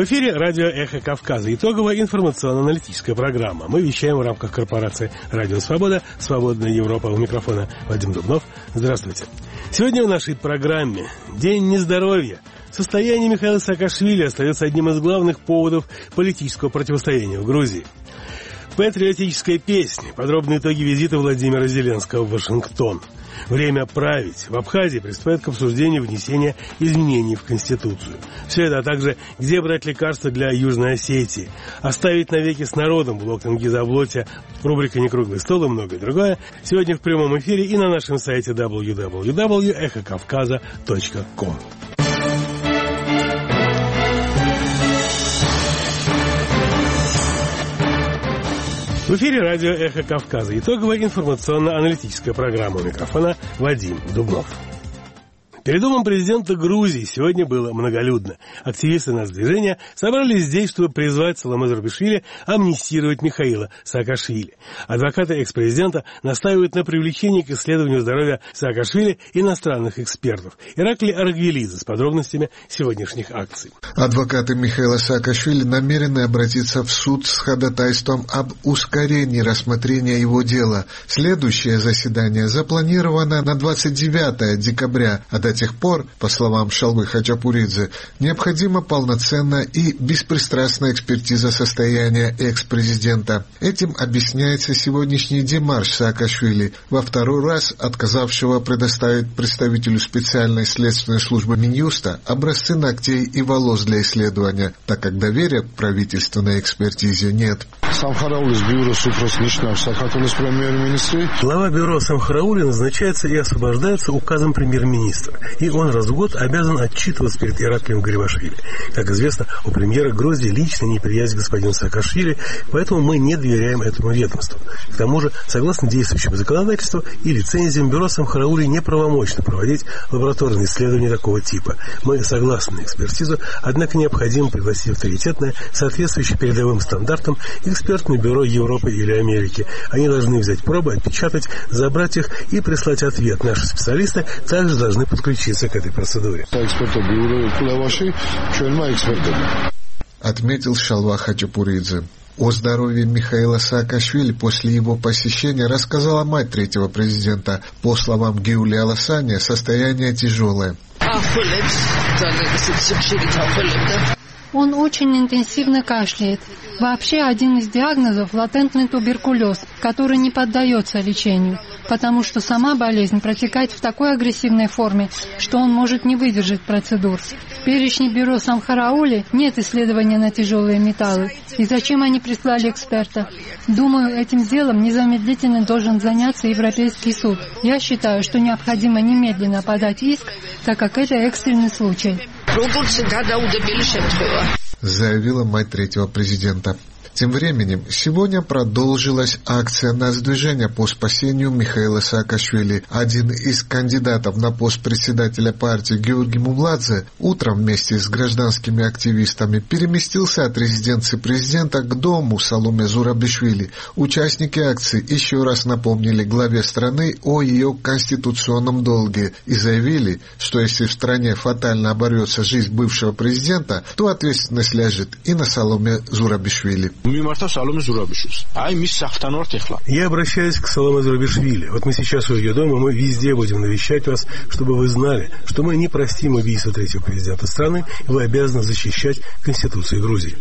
В эфире радио «Эхо Кавказа». Итоговая информационно-аналитическая программа. Мы вещаем в рамках корпорации «Радио Свобода», «Свободная Европа». У микрофона Вадим Дубнов. Здравствуйте. Сегодня в нашей программе День нездоровья. Состояние Михаила Саакашвили остается одним из главных поводов политического противостояния в Грузии. Патриотическая песня. Подробные итоги визита Владимира Зеленского в Вашингтон. Время править. В Абхазии приступает к обсуждению внесения изменений в Конституцию. Все это, а также где брать лекарства для Южной Осетии. Оставить навеки с народом. Блок Тенгиза-Блотя. Рубрика «Некруглый стол» и многое другое. Сегодня в прямом эфире и на нашем сайте www.echokavkaza.com. В эфире радио «Эхо Кавказа». Итоговая информационно-аналитическая программа. У микрофона Вадим Дубнов. Перед домом президента Грузии сегодня было многолюдно. Активисты нацдвижения собрались здесь, чтобы призвать Саломе Зурабишвили амнистировать Михаила Саакашвили. Адвокаты экс-президента настаивают на привлечении к исследованию здоровья Саакашвили иностранных экспертов. Ираклий Аргвелидзе с подробностями сегодняшних акций. Адвокаты Михаила Саакашвили намерены обратиться в суд с ходатайством об ускорении рассмотрения его дела. Следующее заседание запланировано на 29 декабря, до тех пор, по словам Шалвы Хачапуридзе, необходима полноценная и беспристрастная экспертиза состояния экс-президента. Этим объясняется сегодняшний демарш Саакашвили, во второй раз отказавшего предоставить представителю специальной следственной службы Минюста образцы ногтей и волос для исследования, так как доверия к правительственной экспертизе нет. Глава бюро Самхараули назначается и освобождается указом премьер-министра. И он раз в год обязан отчитываться перед Ираклием Гарибашвили. Как известно, у премьера Грузии лично неприязнь к господину Саакашвили, поэтому мы не доверяем этому ведомству. К тому же, согласно действующему законодательству и лицензиям, бюро Самхараули неправомочно проводить лабораторные исследования такого типа. Мы согласны на экспертизу, однако необходимо пригласить авторитетное, соответствующее передовым стандартам, экспертное бюро Европы или Америки. Они должны взять пробы, отпечатать, забрать их и прислать ответ. Наши специалисты также должны подключиться к этой процедуре. Отметил Шалва Хачапуридзе. О здоровье Михаила Саакашвили после его посещения рассказала мать третьего президента. По словам Гиули Аласани, состояние тяжелое. Он очень интенсивно кашляет. Вообще один из диагнозов – латентный туберкулез, который не поддается лечению, потому что сама болезнь протекает в такой агрессивной форме, что он может не выдержать процедур. В перечне бюро Самхараули нет исследования на тяжелые металлы. И зачем они прислали эксперта? Думаю, этим делом незамедлительно должен заняться Европейский суд. Я считаю, что необходимо немедленно подать иск, так как это экстренный случай. Заявила мать третьего президента. Тем временем, сегодня продолжилась акция нацдвижения по спасению Михаила Саакашвили. Один из кандидатов на пост председателя партии Георгий Мумладзе утром вместе с гражданскими активистами переместился от резиденции президента к дому Саломе Зурабишвили. Участники акции еще раз напомнили главе страны о ее конституционном долге и заявили, что если в стране фатально оборвется жизнь бывшего президента, то ответственность ляжет и на Саломе Зурабишвили. Я обращаюсь к Саломе Зурабишвили. Вот мы сейчас у ее дома, мы везде будем навещать вас, чтобы вы знали, что мы не простим убийство третьего президента страны, и вы обязаны защищать Конституцию Грузии.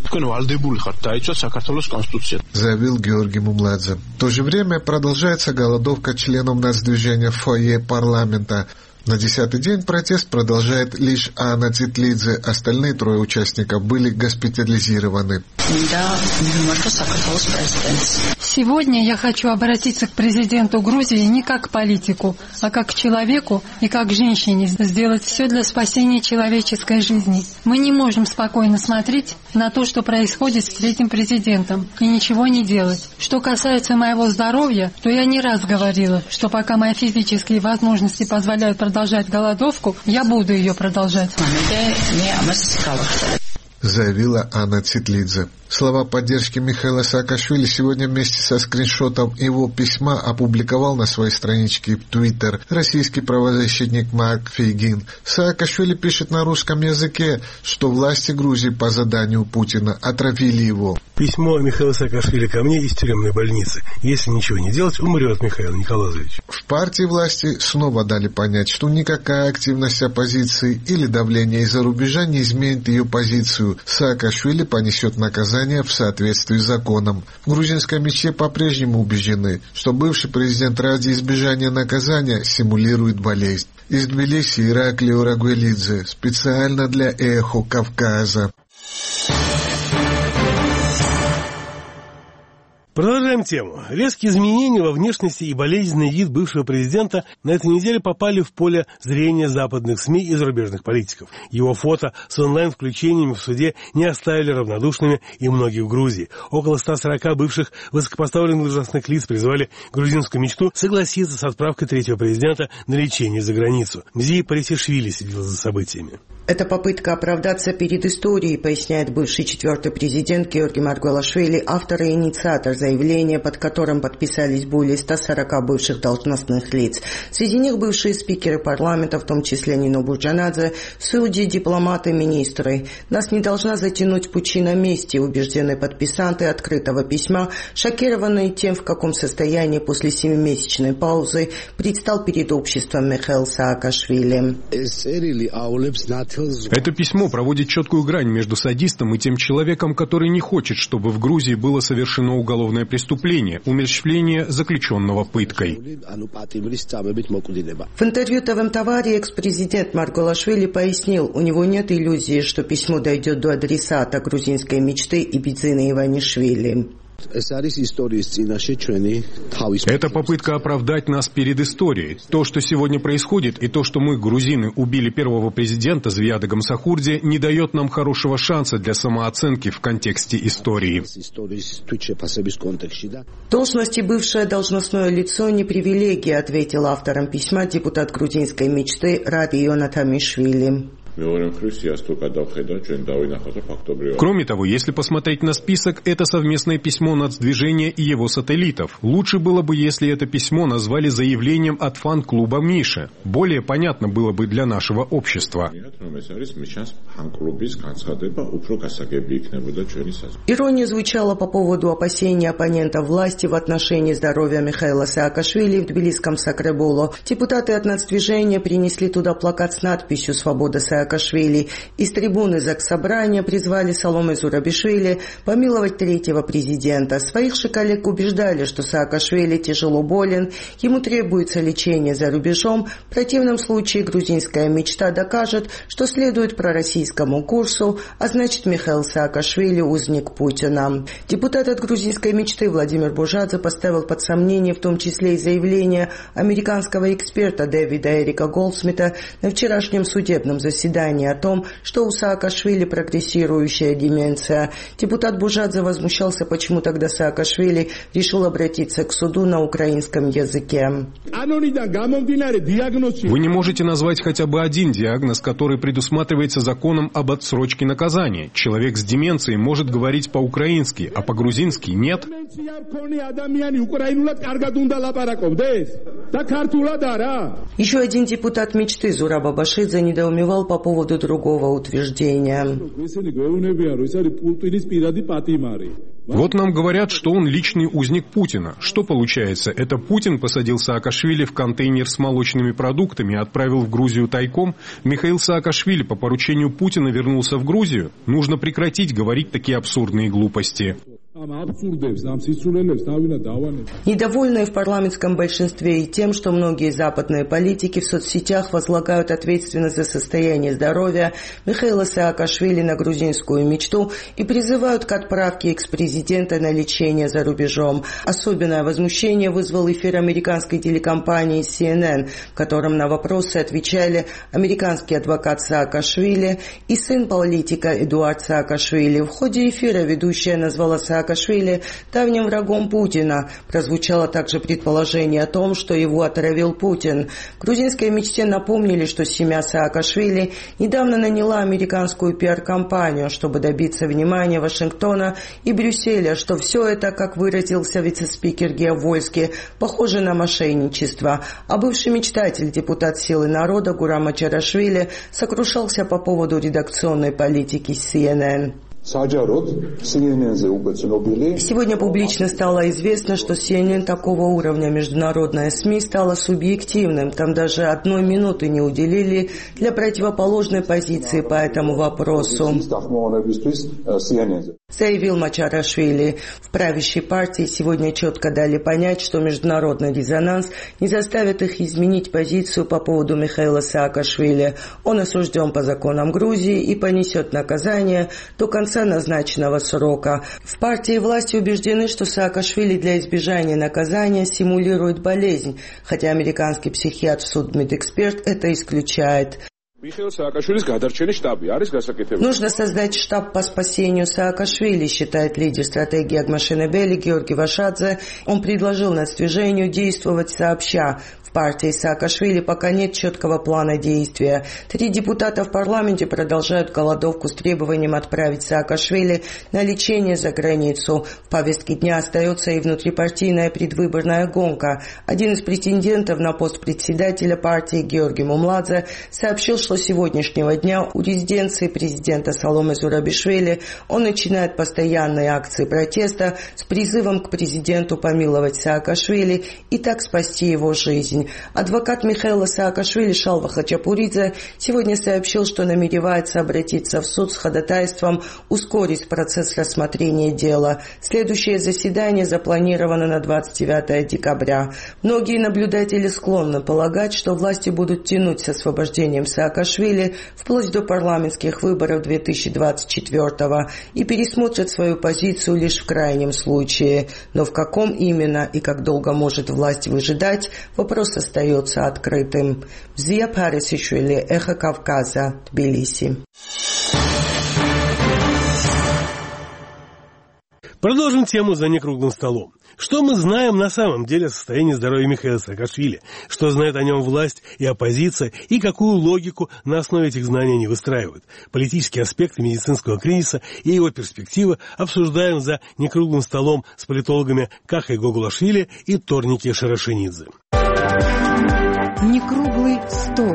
Заявил Георгий Мумладзе. В то же время продолжается голодовка членов нацдвижения в фойе парламента. На 10-й день протест продолжает лишь Анна Цитлидзе. Остальные трое участников были госпитализированы. Сегодня я хочу обратиться к президенту Грузии не как к политику, а как к человеку и как к женщине, сделать все для спасения человеческой жизни. Мы не можем спокойно смотреть на то, что происходит с третьим президентом, и ничего не делать. Что касается моего здоровья, то я не раз говорила, что пока мои физические возможности позволяют продолжать голодовку, я буду ее продолжать. заявила Анна Цитлидзе. Слова поддержки Михаила Саакашвили сегодня вместе со скриншотом его письма опубликовал на своей страничке в Twitter российский правозащитник Марк Фейгин. Саакашвили пишет на русском языке, что власти Грузии по заданию Путина отравили его. Письмо Михаила Саакашвили ко мне из тюремной больницы. Если ничего не делать, умрет Михаил Николаевич. В партии власти снова дали понять, что никакая активность оппозиции или давление из-за рубежа не изменит ее позицию. Саакашвили понесет наказание в соответствии с законом. В грузинской мечте по-прежнему убеждены, что бывший президент ради избежания наказания симулирует болезнь. Из Тбилиси Ираклий Урагвелидзе. Специально для «Эхо Кавказа». Продолжаем тему. Резкие изменения во внешности и болезненный вид бывшего президента на этой неделе попали в поле зрения западных СМИ и зарубежных политиков. Его фото с онлайн-включениями в суде не оставили равнодушными и многих в Грузии. Около 140 бывших высокопоставленных должностных лиц призвали грузинскую мечту согласиться с отправкой третьего президента на лечение за границу. Мзии Парисишвили следил за событиями. Это попытка оправдаться перед историей, поясняет бывший четвертый президент Георгий Маргвелашвили, автор и инициатор заявления, под которым подписались более 140 бывших должностных лиц. Среди них бывшие спикеры парламента, в том числе Нино Бурджанадзе, судьи, дипломаты, министры. Нас не должна затянуть пучина мести, убеждены подписанты открытого письма, шокированные тем, в каком состоянии после 7-месячной паузы предстал перед обществом Михаил Саакашвили. Это письмо проводит четкую грань между садистом и тем человеком, который не хочет, чтобы в Грузии было совершено уголовное преступление, умерщвление заключенного пыткой. В интервью ТВ «Товаре» экс-президент Маргвелашвили пояснил, у него нет иллюзии, что письмо дойдет до адресата грузинской мечты и Бедзины Иванишвили. Это попытка оправдать нас перед историей. То, что сегодня происходит, и то, что мы, грузины, убили первого президента Звияда Гамсахурди, не дает нам хорошего шанса для самооценки в контексте истории. Должности бывшее должностное лицо не привилегия, ответил автором письма депутат грузинской мечты Ради Ионатамишвили. Кроме того, если посмотреть на список, это совместное письмо нацдвижения и его сателлитов. Лучше было бы, если это письмо назвали заявлением от фан-клуба Миши. Более понятно было бы для нашего общества. Ирония звучала по поводу опасений оппонентов власти в отношении здоровья Михаила Саакашвили в тбилисском Сакребуло. Депутаты от нацдвижения принесли туда плакат с надписью «Свобода Саакашвили». Из трибуны Заксобрания призвали Саломе Зурабишвили помиловать третьего президента. Своих же коллег убеждали, что Саакашвили тяжело болен, ему требуется лечение за рубежом. В противном случае грузинская мечта докажет, что следует пророссийскому курсу, а значит Михаил Саакашвили узник Путина. Депутат от грузинской мечты Владимир Бужадзе поставил под сомнение в том числе и заявление американского эксперта Дэвида Эрика Голдсмита на вчерашнем судебном заседании о том, что у Саакашвили прогрессирующая деменция. Депутат Бужадзе возмущался, почему тогда Саакашвили решил обратиться к суду на украинском языке. Вы не можете назвать хотя бы один диагноз, который предусматривается законом об отсрочке наказания. Человек с деменцией может говорить по-украински, а по-грузински нет. Еще один депутат мечты Зураб Абашидзе недоумевал по поводу другого утверждения. Вот нам говорят, что он личный узник Путина. Что получается? Это Путин посадил Саакашвили в контейнер с молочными продуктами и отправил в Грузию тайком? Михаил Саакашвили по поручению Путина вернулся в Грузию? Нужно прекратить говорить такие абсурдные глупости. Недовольные в парламентском большинстве и тем, что многие западные политики в соцсетях возлагают ответственность за состояние здоровья Михаила Саакашвили на грузинскую мечту и призывают к отправке экс-президента на лечение за рубежом. Особенное возмущение вызвал эфир американской телекомпании CNN, в котором на вопросы отвечали американский адвокат Саакашвили и сын политика Эдуард Саакашвили. В ходе эфира ведущая назвала Саакашвили Саакашвили давним врагом Путина. Прозвучало также предположение о том, что его отравил Путин. В грузинской мечте напомнили, что семья Саакашвили недавно наняла американскую пиар-компанию, чтобы добиться внимания Вашингтона и Брюсселя, что все это, как выразился вице-спикер Гео Вольски, похоже на мошенничество. А бывший мечтатель, депутат «Силы народа» Гурам Мачарашвили сокрушался по поводу редакционной политики CNN. Сегодня публично стало известно, что CNN такого уровня международная СМИ стала субъективным. Там даже 1 минуты не уделили для противоположной позиции по этому вопросу, заявил Мачарашвили. В правящей партии сегодня четко дали понять, что международный резонанс не заставит их изменить позицию по поводу Михаила Саакашвили. Он осужден по законам Грузии и понесет наказание до конца назначенного срока. В партии власти убеждены, что Саакашвили для избежания наказания симулирует болезнь, хотя американский психиатр, судмедэксперт это исключает. Нужно создать штаб по спасению Саакашвили, считает лидер стратегии Агмашенебели Георгий Вашадзе. Он предложил нацдвижению действовать сообща. В партии Саакашвили пока нет четкого плана действия. 3 депутата в парламенте продолжают голодовку с требованием отправить Саакашвили на лечение за границу. В повестке дня остается и внутрипартийная предвыборная гонка. Один из претендентов на пост председателя партии Георгий Мумладзе сообщил, что с сегодняшнего дня у резиденции президента Саломе Зурабишвили он начинает постоянные акции протеста с призывом к президенту помиловать Саакашвили и так спасти его жизнь. Адвокат Михаила Саакашвили Шалва Хачапуридзе сегодня сообщил, что намеревается обратиться в суд с ходатайством ускорить процесс рассмотрения дела. Следующее заседание запланировано на 29 декабря. Многие наблюдатели склонны полагать, что власти будут тянуть с освобождением Саакашвили вплоть до парламентских выборов 2024 и пересмотрят свою позицию лишь в крайнем случае. Но в каком именно и как долго может власть выжидать, вопрос остается открытым. Зия Парисишвили, Эхо Кавказа, Тбилиси. Продолжим тему за некруглым столом. Что мы знаем на самом деле о состоянии здоровья Михаила Саакашвили? Что знает о нем власть и оппозиция? И какую логику на основе этих знаний они выстраивают? Политические аспекты медицинского кризиса и его перспективы обсуждаем за некруглым столом с политологами Кахой Гогулашвили и Торники Шарашенидзе. Некруглый стол.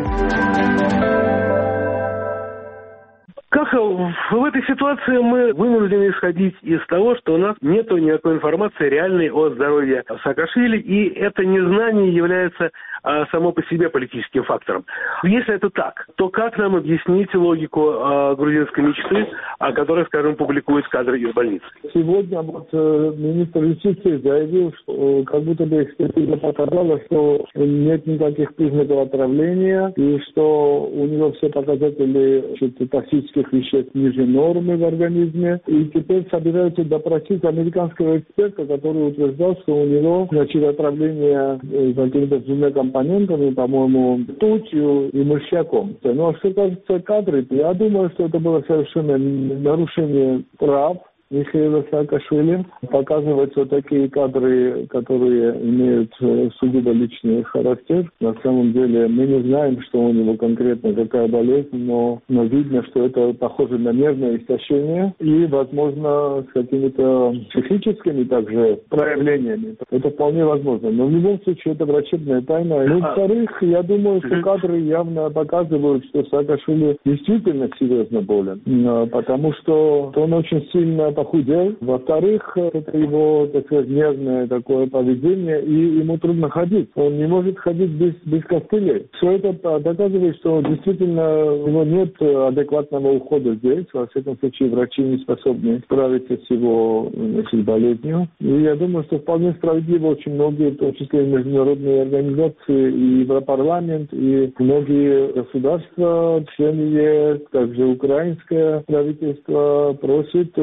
Каха, в этой ситуации мы вынуждены исходить из того, что у нас нет никакой информации реальной о здоровье Саакашвили, и это незнание является само по себе политическим фактором. Если это так, то как нам объяснить логику грузинской мечты, которая, скажем, публикует кадры из больницы? Сегодня министр юстиции заявил, что как будто бы экспертиза показала, что нет никаких признаков отравления, и что у него все показатели токсических веществ ниже нормы в организме. И теперь собираются допросить американского эксперта, который утверждал, что у него отравление какими-то двумя компонентами, по-моему, ртутью и мышьяком. Но что касается кадров, я думаю, что это было совершенно нарушение прав Михаила Саакашвили. Показывать вот такие кадры, которые имеют сугубо личный характер. На самом деле мы не знаем, что у него конкретно какая болезнь, но видно, что это похоже на нервное истощение и, возможно, с какими-то психическими также проявлениями. Это вполне возможно. Но в любом случае это врачебная тайна. Ну, во-вторых, я думаю, что кадры явно показывают, что Саакашвили действительно серьезно болен, потому что он очень сильно похудел. Во-вторых, это его, так сказать, нервное такое поведение, и ему трудно ходить. Он не может ходить без костылей. Все это доказывает, что действительно у него нет адекватного ухода здесь. Во всяком случае, врачи не способны справиться с его болезнью. И я думаю, что вполне справедливо очень многие, в том числе и международные организации, и Европарламент, и многие государства, члены ЕС, также украинское правительство просит у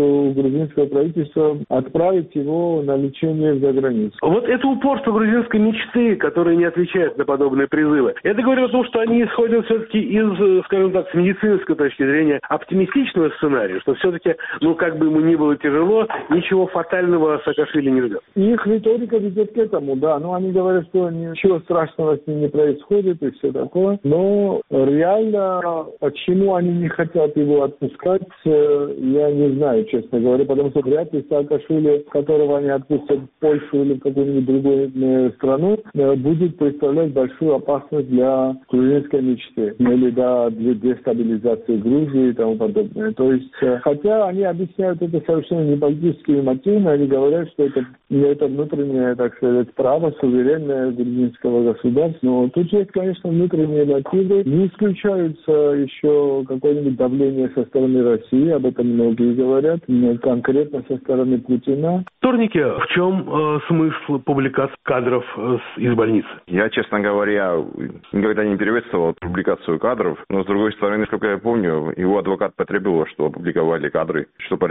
грузинского правительства отправить его на лечение за границу. Вот это упорство грузинской мечты, которое не отвечает на подобные призывы, это говорит о том, что они исходят все-таки из, скажем так, с медицинской точки зрения оптимистичного сценария, что все-таки, как бы ему ни было тяжело, ничего фатального Саакашвили не ждет. Их риторика ведет к этому, да. Они говорят, что ничего страшного с ним не происходит и все такое. Но реально, почему они не хотят его отпускать, я не знаю, честно говоря, потому что вряд ли Саакашвили, которого они отпустят в Польшу или в какую-нибудь другую страну, будет представлять большую опасность для грузинской мечты или для дестабилизации Грузии и тому подобное. То есть, хотя они объясняют это совершенно не политическими мотивами, они говорят, что это внутреннее, так сказать, право суверенное грузинского государства. Но тут есть, конечно, внутренние мотивы. Не исключаются еще какое-нибудь давление со стороны России, об этом многие говорят, конкретно со стороны Путина. Вторники, в чем смысл публикации кадров из больницы? Я, честно говоря, никогда не приветствовал публикацию кадров, но, с другой стороны, насколько я помню, его адвокат потребовал, чтобы опубликовали кадры,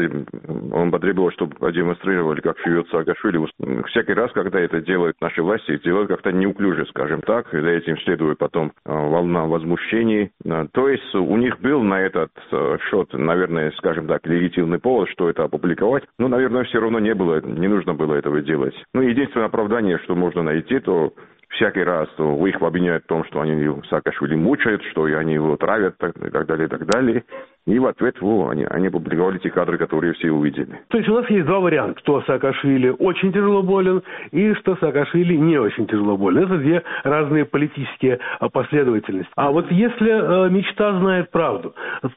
он потребовал, чтобы продемонстрировали, как живет Саакашвили. Всякий раз, когда это делают наши власти, делают как-то неуклюже, скажем так, и за этим следует потом волна возмущений. То есть у них был на этот счет, наверное, скажем так, легитимный повод, что это опубликовать, но, наверное, все равно не нужно было этого делать. Единственное оправдание, что можно найти, то всякий раз их обвиняют в том, что они Саакашвили мучают, что они его травят и так далее, и так далее. И в ответ они опубликовали те кадры, которые все увидели. То есть у нас есть два варианта, что Саакашвили очень тяжело болен и что Саакашвили не очень тяжело болен. Это две разные политические последовательности. А вот если мечта знает правду,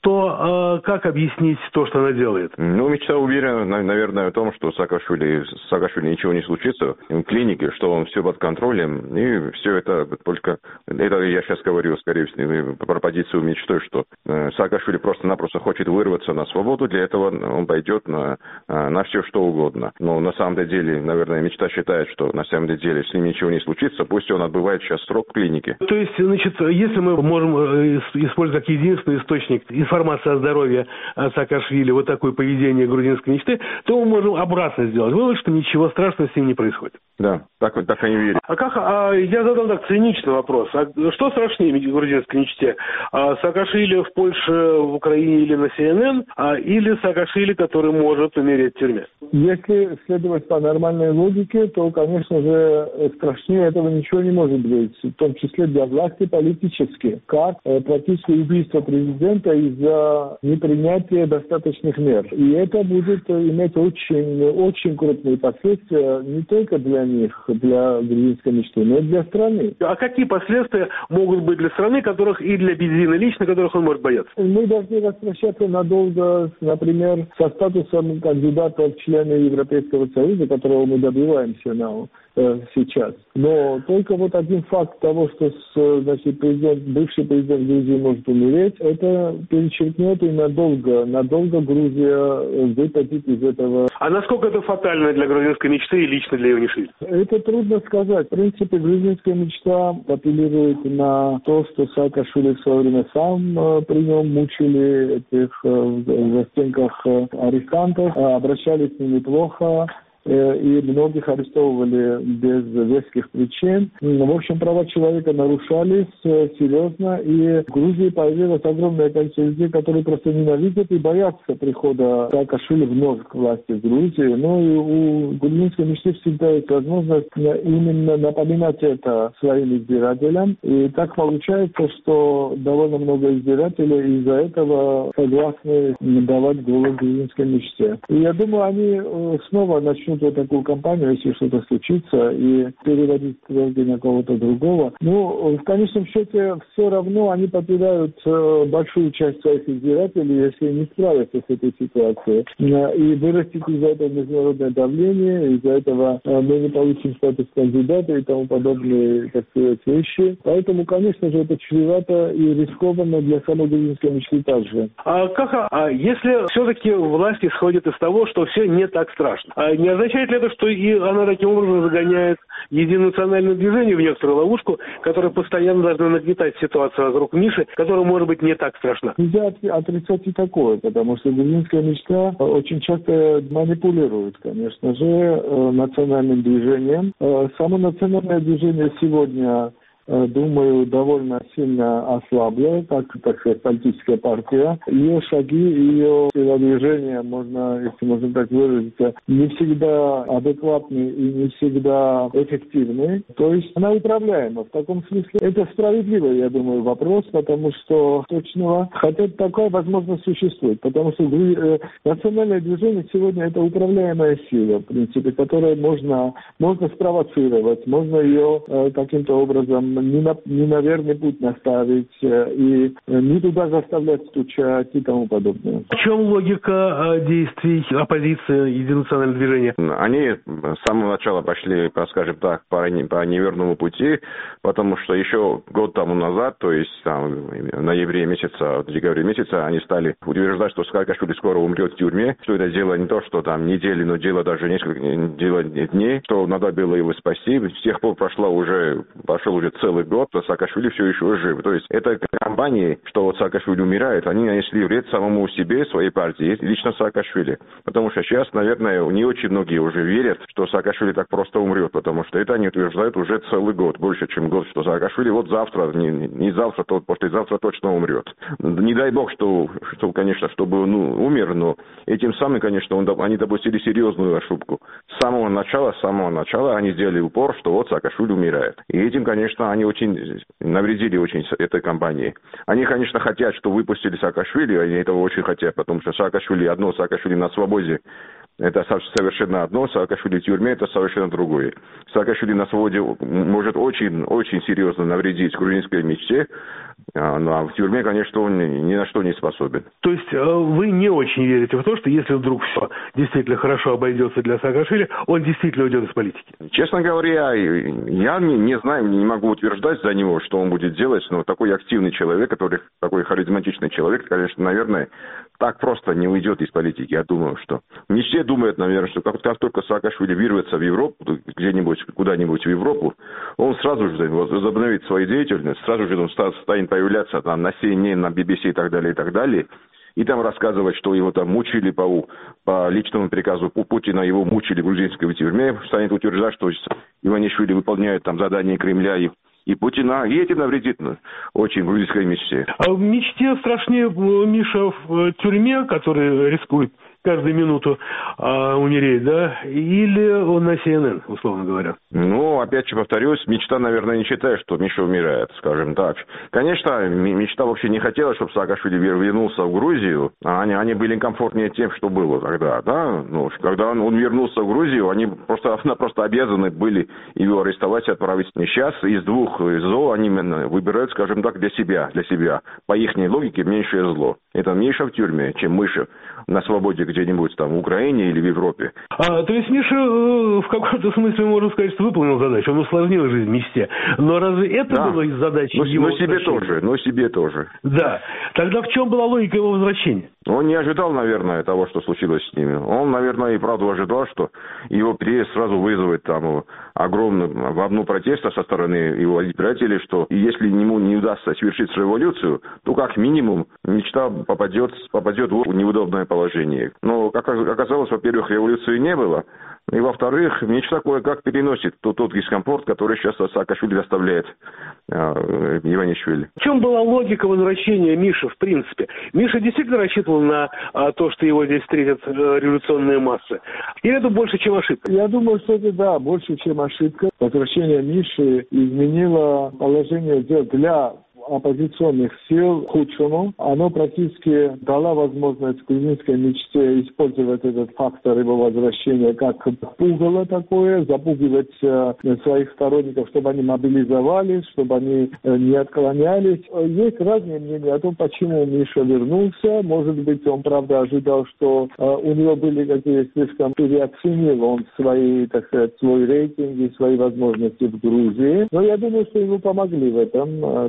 то как объяснить то, что она делает? Мечта уверена, наверное, в том, что Саакашвили ничего не случится в клинике, что он все под контролем. И все это только... Это я сейчас говорю, скорее всего, про позицию мечты, что Саакашвили просто-напросто хочет вырваться на свободу. Для этого он пойдет на все, что угодно. Но на самом деле, наверное, мечта считает, что на самом деле с ним ничего не случится. Пусть он отбывает сейчас срок в клинике. То есть, если мы можем использовать как единственный источник информации о здоровье Саакашвили вот такое поведение грузинской мечты, то мы можем обратно сделать вывод, что ничего страшного с ним не происходит. Да, так они верят. Я задал так циничный вопрос. Что страшнее грузинской мечте? Саакашвили в Польше, в Украине или на CNN, или Саакашвили, который может умереть в тюрьме? Если следовать по нормальной логике, то, конечно же, страшнее этого ничего не может быть, в том числе для власти политически, как практически убийство президента из-за непринятия достаточных мер. И это будет иметь очень крупные последствия не только для них, для грузинской мечты, но и для страны. А какие последствия могут быть для страны, которых и для Бедзина лично, которых он может бояться? Мы должны распрощаться надолго, например, со статусом кандидата в члены Европейского Союза, которого мы добиваемся сейчас. Но только один факт того, что бывший президент Грузии может умереть, это перечеркнет и надолго Грузия выпадет из этого. А насколько это фатально для грузинской мечты и лично для Иванишвили? Это трудно сказать. В принципе, грузинская мечта апеллирует на то, что Саакашвили в свое время сам при нем мучили этих в застенках арестантов, обращались с ними плохо. И многих арестовывали без веских причин. В общем, права человека нарушались серьезно, и в Грузии появилось огромное количество людей, которые просто ненавидят и боятся прихода Саакашвили вновь к власти в Грузии. И у грузинской мечты всегда есть возможность именно напоминать это своим избирателям. И так получается, что довольно много избирателей из-за этого согласны давать голос грузинской мечте. И я думаю, они снова начнут такую кампанию, если что-то случится, и переводить деньги на кого-то другого. В конечном счете, все равно они потеряют большую часть своих избирателей, если не справятся с этой ситуацией. И вырастет из-за этого международное давление, из-за этого мы не получим статус кандидата и тому подобные, так сказать, вещи. Поэтому, конечно же, это чревато и рискованно для самой грузинской мечты также. Если все-таки власть исходит из того, что все не так страшно, не означает ли это, что и она таким образом загоняет единое национальное движение в некоторую ловушку, которая постоянно должна нагнетать ситуацию вокруг Миши, которая может быть не так страшна? Нельзя отрицать и такое, потому что грузинская мечта очень часто манипулирует, конечно же, национальным движением. Само национальное движение сегодня, думаю, довольно сильно ослабло, так сказать, политическая партия. Ее шаги, ее телодвижения, если можно так выразиться, не всегда адекватны и не всегда эффективны. То есть она управляема. В таком смысле это справедливый, я думаю, вопрос, потому что точного, хотя такая возможность существует, потому что национальное движение сегодня это управляемая сила, в принципе, которую можно спровоцировать, можно ее каким-то образом не на верный путь наставить и не туда заставлять стучать и тому подобное. В чем логика действий оппозиции Единонационального движения? Они с самого начала пошли, скажем так, по неверному пути, потому что еще год тому назад, то есть там, в ноябре месяца, в декабре месяца, они стали утверждать, что Саакашвили скоро умрет в тюрьме, что это дело не то, что там недели, но дело даже несколько дней, что надо было его спасти. С тех пор прошел уже целый год, а Саакашвили все еще жив. То есть это компании, что вот Саакашвили умирает, они нанесли вред самому себе, своей партии, лично Саакашвили. Потому что сейчас, наверное, не очень многие уже верят, что Саакашвили так просто умрет, потому что это они утверждают уже целый год, больше, чем год, что Саакашвили вот завтра, не завтра, то послезавтра точно умрет. Не дай бог, что конечно, чтобы он умер, но этим самым, конечно, они допустили серьезную ошибку. С самого начала они сделали упор, что вот Саакашвили умирает. И этим, конечно, они очень навредили очень этой компании. Они, конечно, хотят, что выпустили Саакашвили, они этого очень хотят, потому что Саакашвили на свободе это совершенно одно, Саакашвили в тюрьме это совершенно другое. Саакашвили на свободе может очень серьезно навредить грузинской мечте, а в тюрьме, конечно, он ни на что не способен. То есть вы не очень верите в то, что если вдруг все действительно хорошо обойдется для Саакашвили, он действительно уйдет из политики? Честно говоря, я не знаю, не могу утверждать за него, что он будет делать, но такой активный человек, такой харизматичный человек, конечно, наверное, так просто не уйдет из политики. Я думаю, что не все думают, наверное, что как только Саакашвили вырвется в Европу, куда-нибудь в Европу, он сразу же возобновит свою деятельность, сразу же он станет появляться там на CNN, на BBC и так далее, и там рассказывать, что его там мучили по личному приказу Путина, его мучили в грузинской тюрьме, станет утверждать, что Иванишвили выполняет там задания Кремля и Путина, и этим навредит очень грузинской мечте. А в мечте страшнее Миша в тюрьме, который рискует каждую минуту умереть, да? Или он на CNN, условно говоря? Опять же повторюсь, мечта, наверное, не считает, что Миша умирает, скажем так. Конечно, мечта вообще не хотела, чтобы Саакашвили вернулся в Грузию. Они были комфортнее тем, что было тогда, да? Когда он вернулся в Грузию, они просто обязаны были его арестовать и отправить. Сейчас из двух зол они выбирают, скажем так, для себя. По их логике, меньшее зло. Это Миша в тюрьме, чем Миша на свободе где-нибудь там в Украине или в Европе. То есть Миша в каком-то смысле, можно сказать, что выполнил задачу, он усложнил жизнь мечте. Но разве это было задачей его возвращения? себе тоже. Да. Тогда в чем была логика его возвращения? Он не ожидал, наверное, того, что случилось с ними. Он, наверное, и правда ожидал, что его приезд сразу вызовет там волну протеста со стороны его избирателей, что если ему не удастся совершить революцию, то как минимум мечта попадет в неудобное положение. Но, как оказалось, во-первых, революции не было, и, во-вторых, мечта кое-как переносит тот дискомфорт, который сейчас Саакашвили доставляет Иванишвили. В чем была логика возвращения Миши, в принципе? Миша действительно рассчитывал на то, что его здесь встретят революционные массы? Или это больше, чем ошибка? Я думаю, что это, больше, чем ошибка. Возвращение Миши изменило положение дел для оппозиционных сил к худшему. Оно практически дало возможность грузинской мечте использовать этот фактор его возвращения как пугало такое, запугивать своих сторонников, чтобы они мобилизовались, чтобы они не отклонялись. Есть разные мнения о том, почему Миша вернулся. Может быть, он, правда, ожидал, что у него были какие-то слишком переоценил он свой рейтинг и свои возможности в Грузии. Но я думаю, что ему помогли в этом. То есть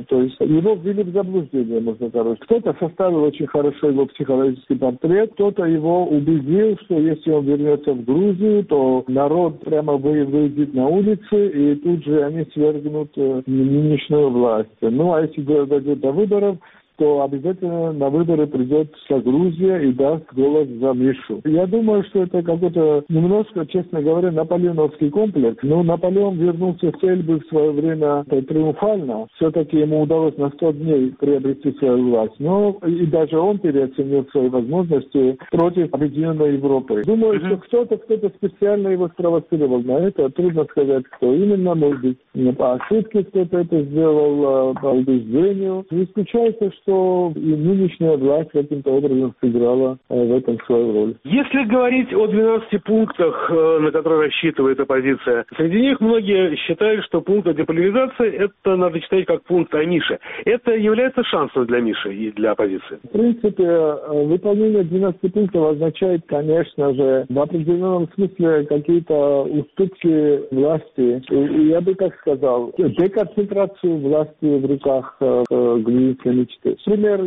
его ввели в заблуждение, можно сказать. Кто-то составил очень хорошо его психологический портрет, кто-то его убедил, что если он вернется в Грузию, то народ прямо выйдет на улицы, и тут же они свергнут нынешнюю власть. Ну, а если дойдет до выборов, то обязательно на выборы придет вся Грузия и даст голос за Мишу. Я думаю, что это какой-то немножко, честно говоря, наполеоновский комплекс. Но Наполеон вернулся с Эльбы в свое время триумфально. Все-таки ему удалось на 100 дней приобрести свою власть. Но и даже он переоценил свои возможности против объединенной Европы. Думаю, что кто-то специально его спровоцировал на это. Трудно сказать, кто именно, может быть, по ошибке кто-то это сделал, по убеждению. Не исключается, что и нынешняя власть каким-то образом сыграла в этом свою роль. Если говорить о 12 пунктах, на которые рассчитывает оппозиция, среди них многие считают, что пункт о деполяризации это надо читать как пункт о Мише. Это является шансом для Миши и для оппозиции? В принципе, выполнение 12 пунктов означает, конечно же, в определенном смысле какие-то уступки власти. И я бы так сказал, деконцентрацию власти в руках грузинской мечты. Например,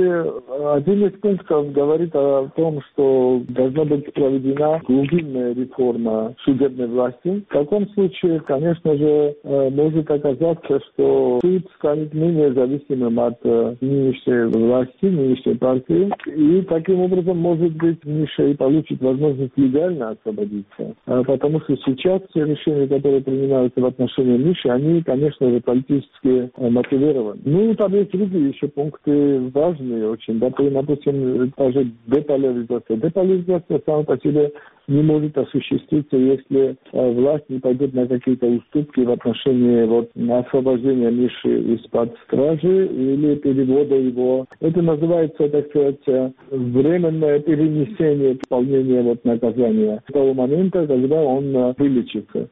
если один из пунктов говорит о том, что должна быть проведена глубинная реформа судебной власти, в таком случае, конечно же, может оказаться, что суд станет менее зависимым от нынешней власти, нынешней партии, и таким образом, может быть, Миша и получит возможность легально освободиться. Потому что сейчас все решения, которые принимаются в отношении Миши, они, конечно же, политически мотивированы. Ну, там есть другие еще пункты важные очень. Допустим, даже деполяризация. Деполяризация сама по себе не может осуществиться, если власть не пойдет на какие-то уступки в отношении освобождения Миши из-под стражи или перевода его. Это называется, так сказать, временное перенесение исполнения наказания с того момента, когда он вылечится.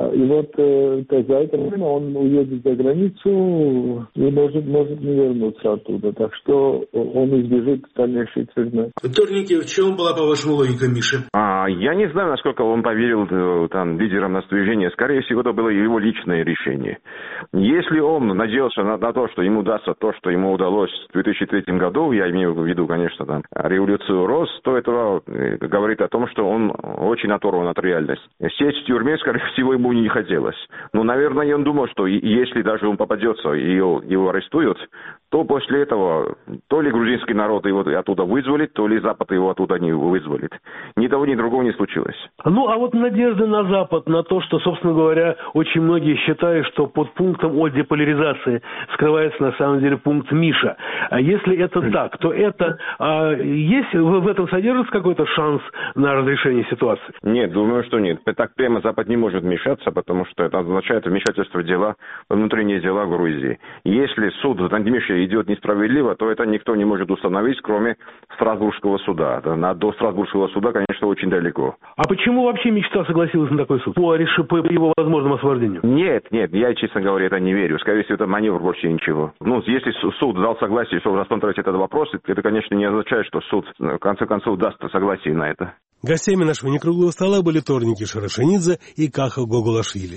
И за это время он уедет за границу и может не вернуться оттуда. Так что он избежит дальнейшей тюрьмы. Вторники, в чем была, по-вашему, логика Миши? Я не знаю, насколько он поверил лидерам настроения. Скорее всего, это было его личное решение. Если он надеялся на то, что ему удастся то, что ему удалось в 2003 году, я имею в виду, конечно, революцию РОС, то это говорит о том, что он очень оторван от реальности. Сесть в тюрьме, скорее всего, ему не хотелось. Но, наверное, он думал, что если даже он попадется и его арестуют, то после этого то ли грузинский народ его оттуда вызволит, то ли Запад его оттуда не вызволит. Ни того, ни другого не случилось. Ну, а надежды на Запад, на то, что, собственно говоря, очень многие считают, что под пунктом о деполяризации скрывается на самом деле пункт Миша. А если это так, то это есть в этом содержится какой-то шанс на разрешение ситуации? Нет, думаю, что нет. Так прямо Запад не может вмешаться, потому что это означает вмешательство в внутренние дела Грузии. Если суд над Мишей идет несправедливо, то это никто не может установить, кроме Страсбургского суда. До Страсбургского суда, конечно, очень далеко. А почему вообще мечта согласилась на такой суд? По его возможному освобождению? Нет, я, честно говоря, это не верю. Скорее всего, это маневр, больше ничего. Если суд дал согласие, чтобы рассмотреть этот вопрос, это, конечно, не означает, что суд, в конце концов, даст согласие на это. Гостями нашего некруглого стола были Торники Шарашенидзе и Каха Гогулашвили.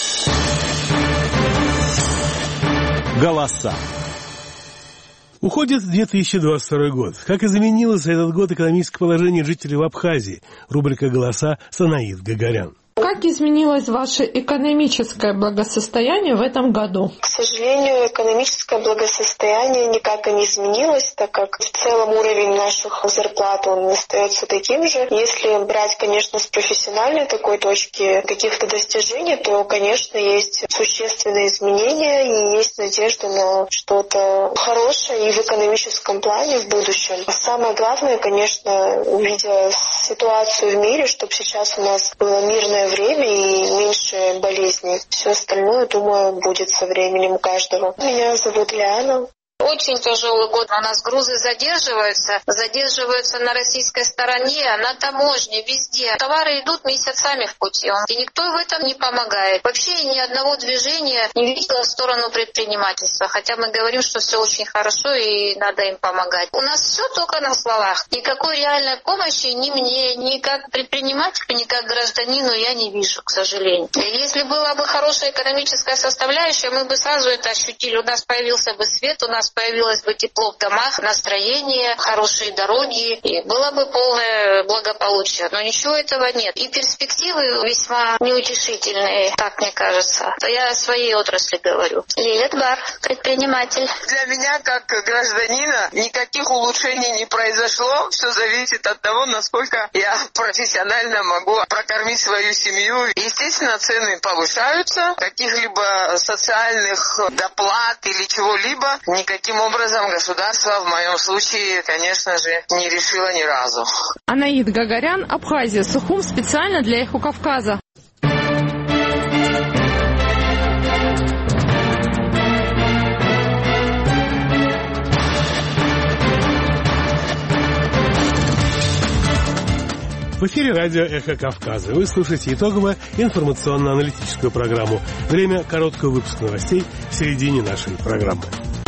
Голоса. Уходит 2022 год. Как изменилось за этот год экономическое положение жителей в Абхазии? Рубрика «Голоса» Санаид Гагарян. Как изменилось ваше экономическое благосостояние в этом году? К сожалению, экономическое благосостояние никак и не изменилось, так как в целом уровень наших зарплат он остается таким же. Если брать, конечно, с профессиональной такой точки каких-то достижений, то, конечно, есть существенные изменения и есть надежда на что-то хорошее и в экономическом плане в будущем. Самое главное, конечно, увидя ситуацию в мире, чтобы сейчас у нас было мирное время и меньше болезней. Все остальное, думаю, будет со временем у каждого. Меня зовут Лиана. Очень тяжелый год. У нас грузы задерживаются на российской стороне, на таможне, везде. Товары идут месяцами в пути, и никто в этом не помогает. Вообще ни одного движения не видела в сторону предпринимательства, хотя мы говорим, что все очень хорошо и надо им помогать. У нас все только на словах. Никакой реальной помощи ни мне, ни как предпринимателю, ни как гражданину я не вижу, к сожалению. Если была бы хорошая экономическая составляющая, мы бы сразу это ощутили. У нас появился бы свет, у нас появилось бы тепло в домах, настроение, хорошие дороги, и было бы полное благополучие. Но ничего этого нет. И перспективы весьма неутешительные, так мне кажется. Я о своей отрасли говорю. Лилия Бар, предприниматель. Для меня, как гражданина, никаких улучшений не произошло. Все зависит от того, насколько я профессионально могу прокормить свою семью. Естественно, цены повышаются. Каких-либо социальных доплат или чего-либо никаким образом государство в моем случае, конечно же, не решило ни разу. Анаид Гагарян, Абхазия, Сухум, специально для Эхо Кавказа. В эфире радио «Эхо Кавказа». Вы слушаете итоговую информационно-аналитическую программу. Время короткого выпуска новостей в середине нашей программы.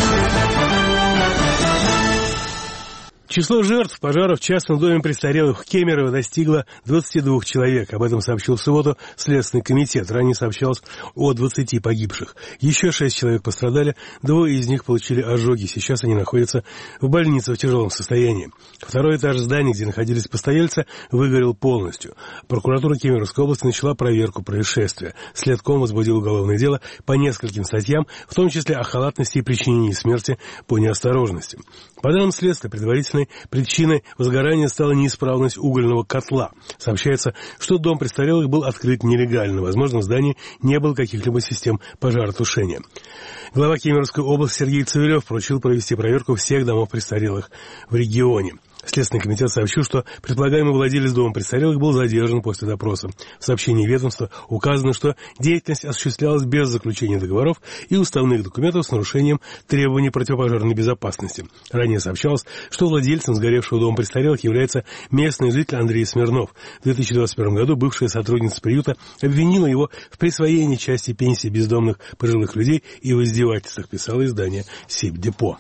Число жертв пожара в частном доме престарелых в Кемерово достигло 22 человек. Об этом сообщил в субботу Следственный комитет. Ранее сообщалось о 20 погибших. Еще 6 человек пострадали, 2 из них получили ожоги. Сейчас они находятся в больнице в тяжелом состоянии. Второй этаж здания, где находились постояльцы, выгорел полностью. Прокуратура Кемеровской области начала проверку происшествия. Следком возбудил уголовное дело по нескольким статьям, в том числе о халатности и причинении смерти по неосторожности. По данным следствия, предварительной причиной возгорания стала неисправность угольного котла. Сообщается, что дом престарелых был открыт нелегально. Возможно, в здании не было каких-либо систем пожаротушения. Глава Кемеровской области Сергей Цивилев поручил провести проверку всех домов престарелых в регионе. Следственный комитет сообщил, что предполагаемый владелец дома престарелых был задержан после допроса. В сообщении ведомства указано, что деятельность осуществлялась без заключения договоров и уставных документов с нарушением требований противопожарной безопасности. Ранее сообщалось, что владельцем сгоревшего дома престарелых является местный житель Андрей Смирнов. В 2021 году бывшая сотрудница приюта обвинила его в присвоении части пенсии бездомных пожилых людей и в издевательствах, писало издание «Сибдепо».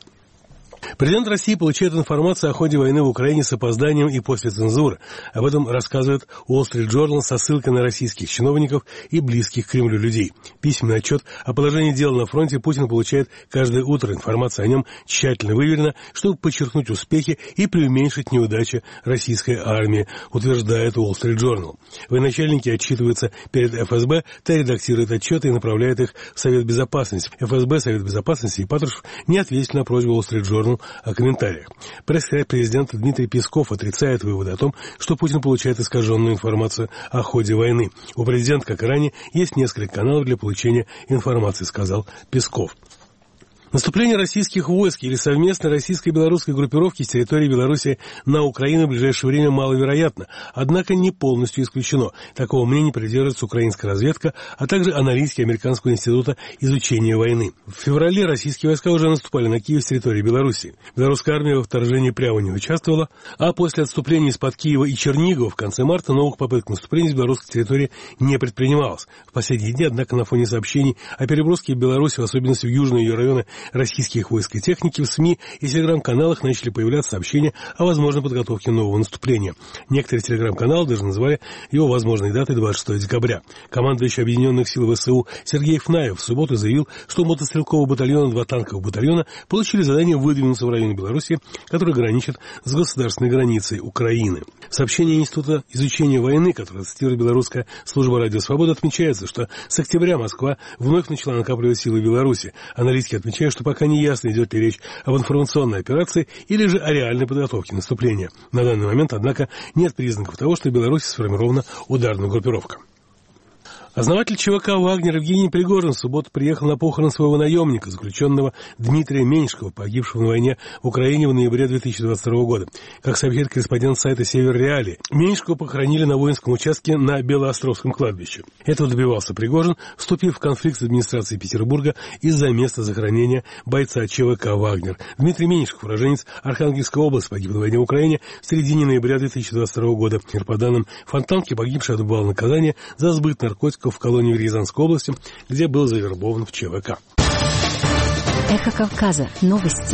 Президент России получает информацию о ходе войны в Украине с опозданием и после цензуры. Об этом рассказывает Wall Street Journal со ссылкой на российских чиновников и близких к Кремлю людей. Письменный отчет о положении дел на фронте Путин получает каждое утро. Информация о нем тщательно выверена, чтобы подчеркнуть успехи и преуменьшить неудачи российской армии, утверждает Wall Street Journal. Военачальники отчитываются перед ФСБ, та редактирует отчеты и направляет их в Совет Безопасности. ФСБ, Совет Безопасности и Патрушев не ответили на просьбу Wall Street Journal о комментариях. Пресс-секретарь президента Дмитрий Песков отрицает выводы о том, что Путин получает искаженную информацию о ходе войны. У президента, как и ранее, есть несколько каналов для получения информации, сказал Песков. Наступление российских войск или совместной российско-белорусской группировки с территории Беларуси на Украину в ближайшее время маловероятно, однако не полностью исключено. Такого мнения придерживается украинская разведка, а также аналитики Американского института изучения войны. В феврале российские войска уже наступали на Киев с территории Беларуси. Белорусская армия во вторжении прямо не участвовала, а после отступления из-под Киева и Чернигова в конце марта новых попыток наступления с белорусской территории не предпринималось. В последние дни, однако, на фоне сообщений о переброске в Беларусь, в особенности в южные ее районы, российских войск и техники, в СМИ и телеграм-каналах начали появляться сообщения о возможной подготовке нового наступления. Некоторые телеграм-каналы даже назвали его возможной датой 26 декабря. Командующий Объединенных сил ВСУ Сергей Фнаев в субботу заявил, что мотострелкового батальона, 2 танковых батальона получили задание выдвинуться в районе Беларуси, который граничит с государственной границей Украины. В сообщении Института изучения войны, которое цитирует белорусская служба «Радио Свобода», отмечается, что с октября Москва вновь начала накапливать силы в Беларуси. Аналитики отмечают, что пока не ясно, идет ли речь об информационной операции или же о реальной подготовке наступления. На данный момент, однако, нет признаков того, что в Беларуси сформирована ударная группировка. Основатель ЧВК «Вагнер» Евгений Пригожин в субботу приехал на похорон своего наемника, заключенного Дмитрия Меньшикова, погибшего на войне в Украине в ноябре 2022 года. Как сообщает корреспондент сайта «Север Реалии», Меньшикова похоронили на воинском участке на Белоостровском кладбище. Этого добивался Пригожин, вступив в конфликт с администрацией Петербурга из-за места захоронения бойца ЧВК «Вагнер». Дмитрий Меньшиков, уроженец Архангельской области, погиб на войне в Украине в середине ноября 2022 года. По данным Фонтанки, погибший отбывал наказание за сбыт наркотиков в колонии в Рязанской области, где был завербован в ЧВК. Эхо Кавказа. Новости.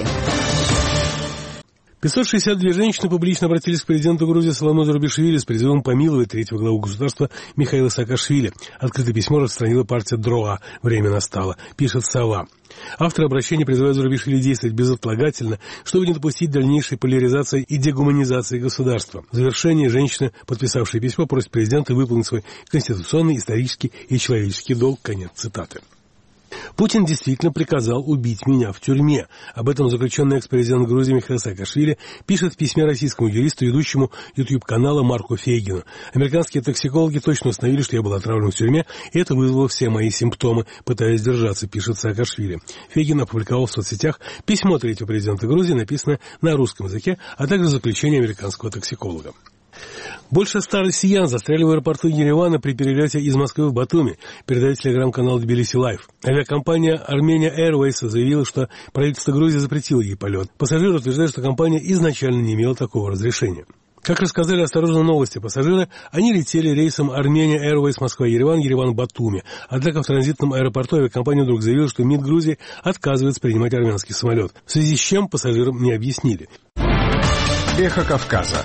562 женщины публично обратились к президенту Грузии Салому Зурабишвили с призывом помиловать третьего главу государства Михаила Саакашвили. Открытое письмо распространила партия ДРОА. Время настало, пишет «Сова». Авторы обращения призывают Зурабишвили действовать безотлагательно, чтобы не допустить дальнейшей поляризации и дегуманизации государства. В завершении женщины, подписавшие письмо, просят президента выполнить свой конституционный, исторический и человеческий долг. Конец цитаты. Путин действительно приказал убить меня в тюрьме. Об этом заключенный экс-президент Грузии Михаил Саакашвили пишет в письме российскому юристу, ведущему YouTube-канала Марку Фейгину. Американские токсикологи точно установили, что я был отравлен в тюрьме, и это вызвало все мои симптомы, пытаясь держаться, пишет Саакашвили. Фейгин опубликовал в соцсетях письмо третьего президента Грузии, написанное на русском языке, а также заключение американского токсиколога. Больше 100 россиян застряли в аэропорту Еревана при перелете из Москвы в Батуми, передает телеграм-канал Тбилиси Лайв. Авиакомпания Armenia Airways заявила, что правительство Грузии запретило ей полет. Пассажиры утверждают, что компания изначально не имела такого разрешения. Как рассказали «Осторожно, новости» пассажиры, они летели рейсом Armenia Airways Москва-Ереван, Ереван-Батуми. Однако в транзитном аэропорту авиакомпания вдруг заявила, что МИД Грузии отказывается принимать армянский самолет, в связи с чем пассажирам не объяснили. Эхо Кавказа.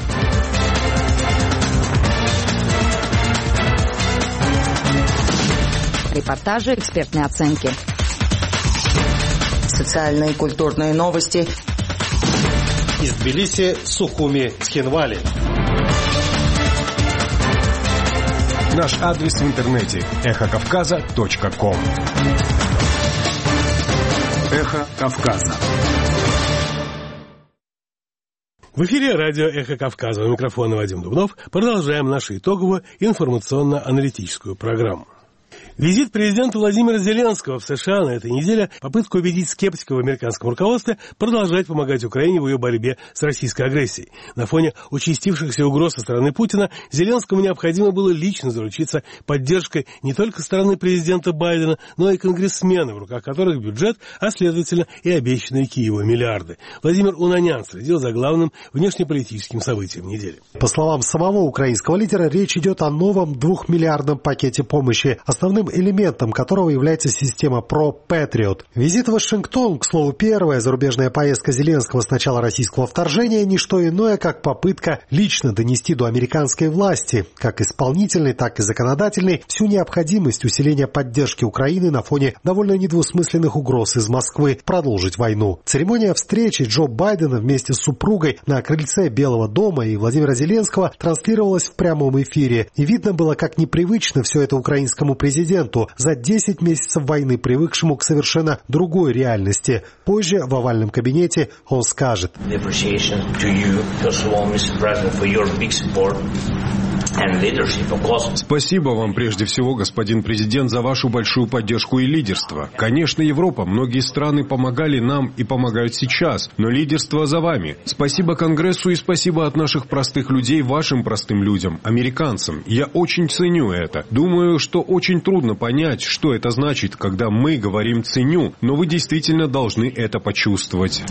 Репортажи, экспертные оценки. Социальные и культурные новости. Из Тбилиси, Сухуми, Цхинвали. Наш адрес в интернете эхокавказа.ком. Эхо Кавказа. В эфире радио «Эхо Кавказа». У микрофона Вадим Дубнов. Продолжаем нашу итоговую информационно-аналитическую программу. Визит президента Владимира Зеленского в США на этой неделе – попытка убедить скептиков в американском руководстве продолжать помогать Украине в ее борьбе с российской агрессией. На фоне участившихся угроз со стороны Путина Зеленскому необходимо было лично заручиться поддержкой не только стороны президента Байдена, но и конгрессменов, в руках которых бюджет, а следовательно и обещанные Киеву миллиарды. Владимир Унанян следил за главным внешнеполитическим событием недели. По словам самого украинского лидера, речь идет о новом 2-миллиардном пакете помощи, основным элементом которого является система Pro Patriot. Визит в Вашингтон, к слову, первая зарубежная поездка Зеленского с начала российского вторжения, не что иное, как попытка лично донести до американской власти, как исполнительной, так и законодательной, всю необходимость усиления поддержки Украины на фоне довольно недвусмысленных угроз из Москвы продолжить войну. Церемония встречи Джо Байдена вместе с супругой на крыльце Белого дома и Владимира Зеленского транслировалась в прямом эфире. И видно было, как непривычно все это украинскому президенту, за 10 месяцев войны, привыкшему к совершенно другой реальности. Позже в овальном кабинете он скажет: Спасибо вам прежде всего, господин президент, за вашу большую поддержку и лидерство. Конечно, Европа, многие страны помогали нам и помогают сейчас, но лидерство за вами. Спасибо Конгрессу и спасибо от наших простых людей вашим простым людям, американцам. Я очень ценю это. Думаю, что очень трудно понять, что это значит, когда мы говорим «ценю», но вы действительно должны это почувствовать.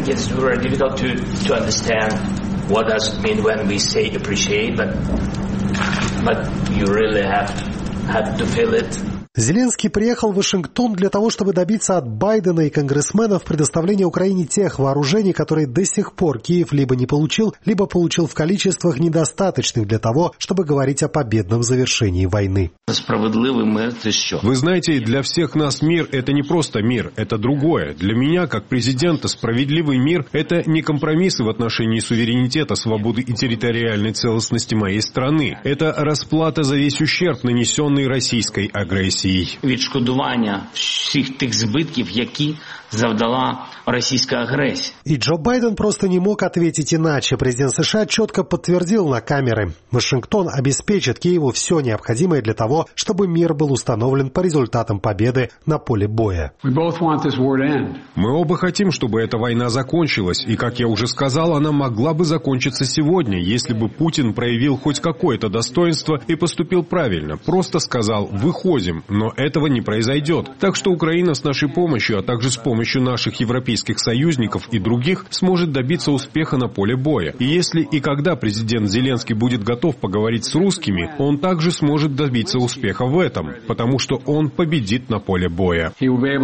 What does it mean when we say appreciate, but you really have to feel it. Зеленский приехал в Вашингтон для того, чтобы добиться от Байдена и конгрессменов предоставления Украине тех вооружений, которые до сих пор Киев либо не получил, либо получил в количествах недостаточных для того, чтобы говорить о победном завершении войны. Справедливый мир – это что? Вы знаете, для всех нас мир – это не просто мир, это другое. Для меня, как президента, справедливый мир – это не компромиссы в отношении суверенитета, свободы и территориальной целостности моей страны. Это расплата за весь ущерб, нанесенный российской агрессией. Відшкодування всіх тих збитків, які завдала российская агрессия. И Джо Байден просто не мог ответить иначе. Президент США четко подтвердил на камеры: Вашингтон обеспечит Киеву все необходимое для того, чтобы мир был установлен по результатам победы на поле боя. Мы оба хотим, чтобы эта война закончилась, и, как я уже сказал, она могла бы закончиться сегодня, если бы Путин проявил хоть какое-то достоинство и поступил правильно. Просто сказал: выходим, но этого не произойдет. Так что Украина с нашей помощью, а также с помощью наших европейских союзников и других, сможет добиться успеха на поле боя. И если и когда президент Зеленский будет готов поговорить с русскими, он также сможет добиться успеха в этом, потому что он победит на поле боя.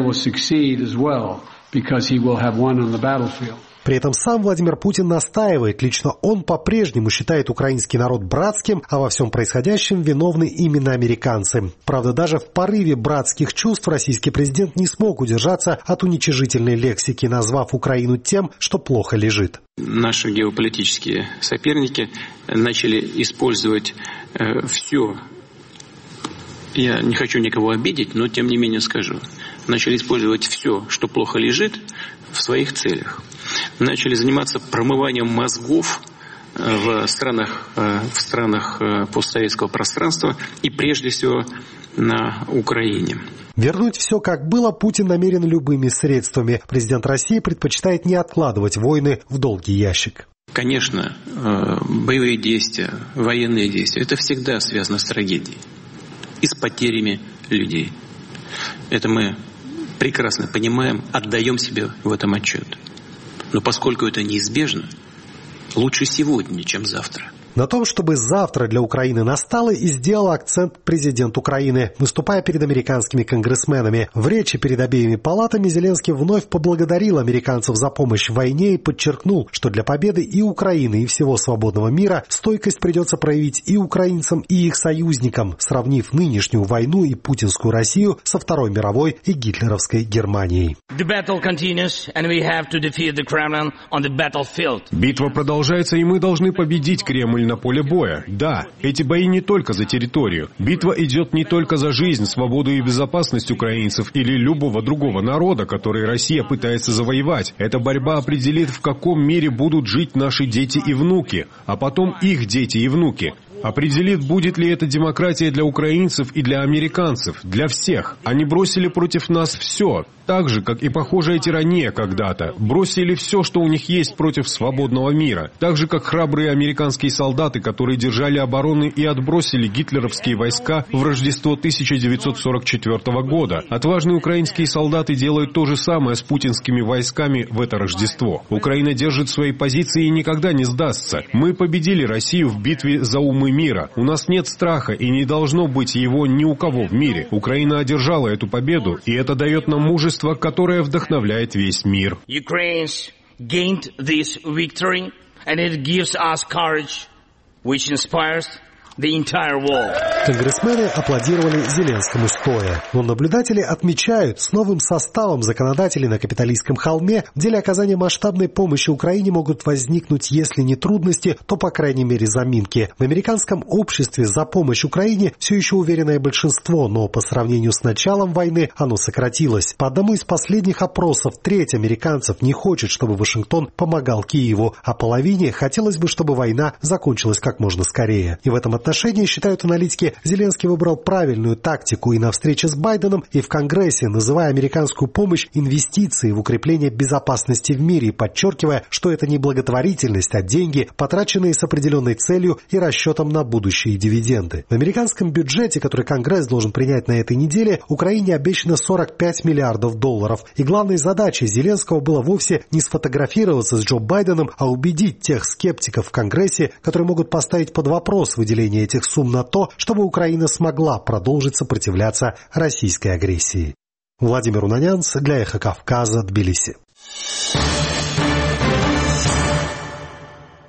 При этом сам Владимир Путин настаивает, лично он по-прежнему считает украинский народ братским, а во всем происходящем виновны именно американцы. Правда, даже в порыве братских чувств российский президент не смог удержаться от уничижительной лексики, назвав Украину тем, что плохо лежит. Наши геополитические соперники начали использовать все. Я не хочу никого обидеть, но тем не менее скажу. Начали использовать все, что плохо лежит, в своих целях. Начали заниматься промыванием мозгов в странах постсоветского пространства и прежде всего на Украине. Вернуть все как было Путин намерен любыми средствами. Президент России предпочитает не откладывать войны в долгий ящик. Конечно, боевые действия, военные действия – это всегда связано с трагедией и с потерями людей. Это мы прекрасно понимаем, отдаем себе в этом отчет. Но поскольку это неизбежно, лучше сегодня, чем завтра. На том, чтобы завтра для Украины настало, и сделал акцент президент Украины, выступая перед американскими конгрессменами. В речи перед обеими палатами Зеленский вновь поблагодарил американцев за помощь в войне и подчеркнул, что для победы и Украины, и всего свободного мира стойкость придется проявить и украинцам, и их союзникам, сравнив нынешнюю войну и путинскую Россию со Второй мировой и гитлеровской Германией. Битва продолжается, и мы должны победить Кремль на поле боя. Да, эти бои не только за территорию. Битва идет не только за жизнь, свободу и безопасность украинцев или любого другого народа, который Россия пытается завоевать. Эта борьба определит, в каком мире будут жить наши дети и внуки, а потом их дети и внуки. Определит, будет ли это демократия для украинцев и для американцев, для всех. Они бросили против нас все, так же, как и похожая тирания когда-то. Бросили все, что у них есть, против свободного мира. Так же, как храбрые американские солдаты, которые держали обороны и отбросили гитлеровские войска в Рождество 1944 года. Отважные украинские солдаты делают то же самое с путинскими войсками в это Рождество. Украина держит свои позиции и никогда не сдастся. Мы победили Россию в битве за умы мира. У нас нет страха и не должно быть его ни у кого в мире. Украина одержала эту победу, и это дает нам мужество, которое вдохновляет весь мир. Ukraine's gained this victory, and it gives us courage, which inspires the entire world. Конгрессмены аплодировали Зеленскому стоя. Но наблюдатели отмечают, с новым составом законодателей на Капитолийском холме в деле оказания масштабной помощи Украине могут возникнуть, если не трудности, то, по крайней мере, заминки. В американском обществе за помощь Украине все еще уверенное большинство, но по сравнению с началом войны оно сократилось. По одному из последних опросов, треть американцев не хочет, чтобы Вашингтон помогал Киеву, а половине хотелось бы, чтобы война закончилась как можно скорее. И в этом отношении, считают аналитики, Зеленский выбрал правильную тактику и на встрече с Байденом, и в Конгрессе, называя американскую помощь инвестицией в укрепление безопасности в мире, подчеркивая, что это не благотворительность, а деньги, потраченные с определенной целью и расчетом на будущие дивиденды. В американском бюджете, который Конгресс должен принять на этой неделе, Украине обещано $45 миллиардов. И главной задачей Зеленского было вовсе не сфотографироваться с Джо Байденом, а убедить тех скептиков в Конгрессе, которые могут поставить под вопрос выделение этих сумм на то, чтобы Украина смогла продолжить сопротивляться российской агрессии. Владимир Унанянц для «Эхо Кавказа», Тбилиси.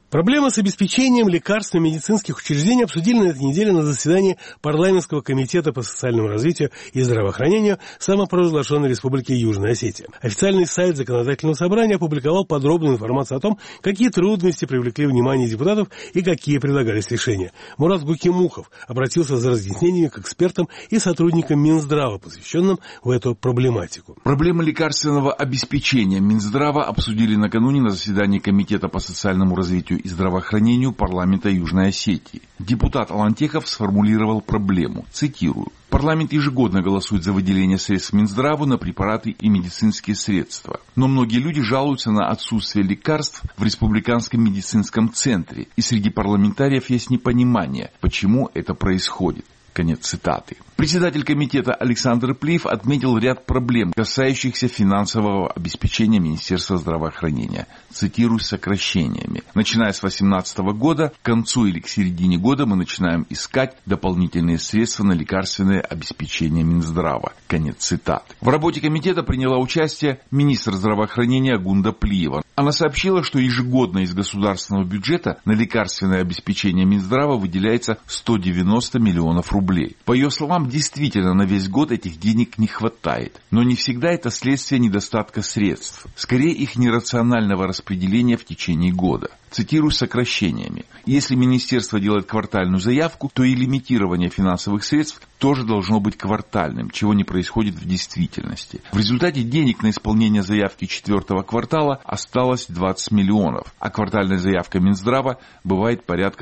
Проблемы с обеспечением лекарств в медицинских учреждениях обсудили на этой неделе на заседании Парламентского комитета по социальному развитию и здравоохранению самопровозглашенной Республики Южная Осетия. Официальный сайт Законодательного собрания опубликовал подробную информацию о том, какие трудности привлекли внимание депутатов и какие предлагались решения. Мурат Гукимухов обратился за разъяснениями к экспертам и сотрудникам Минздрава, посвященным в эту проблематику. Проблемы лекарственного обеспечения Минздрава обсудили накануне на заседании Комитета по социальному развитию и здравоохранению парламента Южной Осетии. Депутат Алантехов сформулировал проблему. Цитирую. Парламент ежегодно голосует за выделение средств Минздраву на препараты и медицинские средства. Но многие люди жалуются на отсутствие лекарств в Республиканском медицинском центре. И среди парламентариев есть непонимание, почему это происходит. Конец цитаты. Председатель комитета Александр Плиев отметил ряд проблем, касающихся финансового обеспечения Министерства здравоохранения. Цитирую сокращениями. Начиная с 2018 года, к концу или к середине года мы начинаем искать дополнительные средства на лекарственное обеспечение Минздрава. Конец цитаты. В работе комитета приняла участие министр здравоохранения Гунда Плиева. Она сообщила, что ежегодно из государственного бюджета на лекарственное обеспечение Минздрава выделяется 190 миллионов рублей. По ее словам, действительно на весь год этих денег не хватает. Но не всегда это следствие недостатка средств. Скорее их нерационального распределения в течение года. Цитирую сокращениями. Если министерство делает квартальную заявку, то и лимитирование финансовых средств тоже должно быть квартальным, чего не происходит в действительности. В результате денег на исполнение заявки 4-го квартала осталось 20 миллионов, а квартальная заявка Минздрава бывает порядка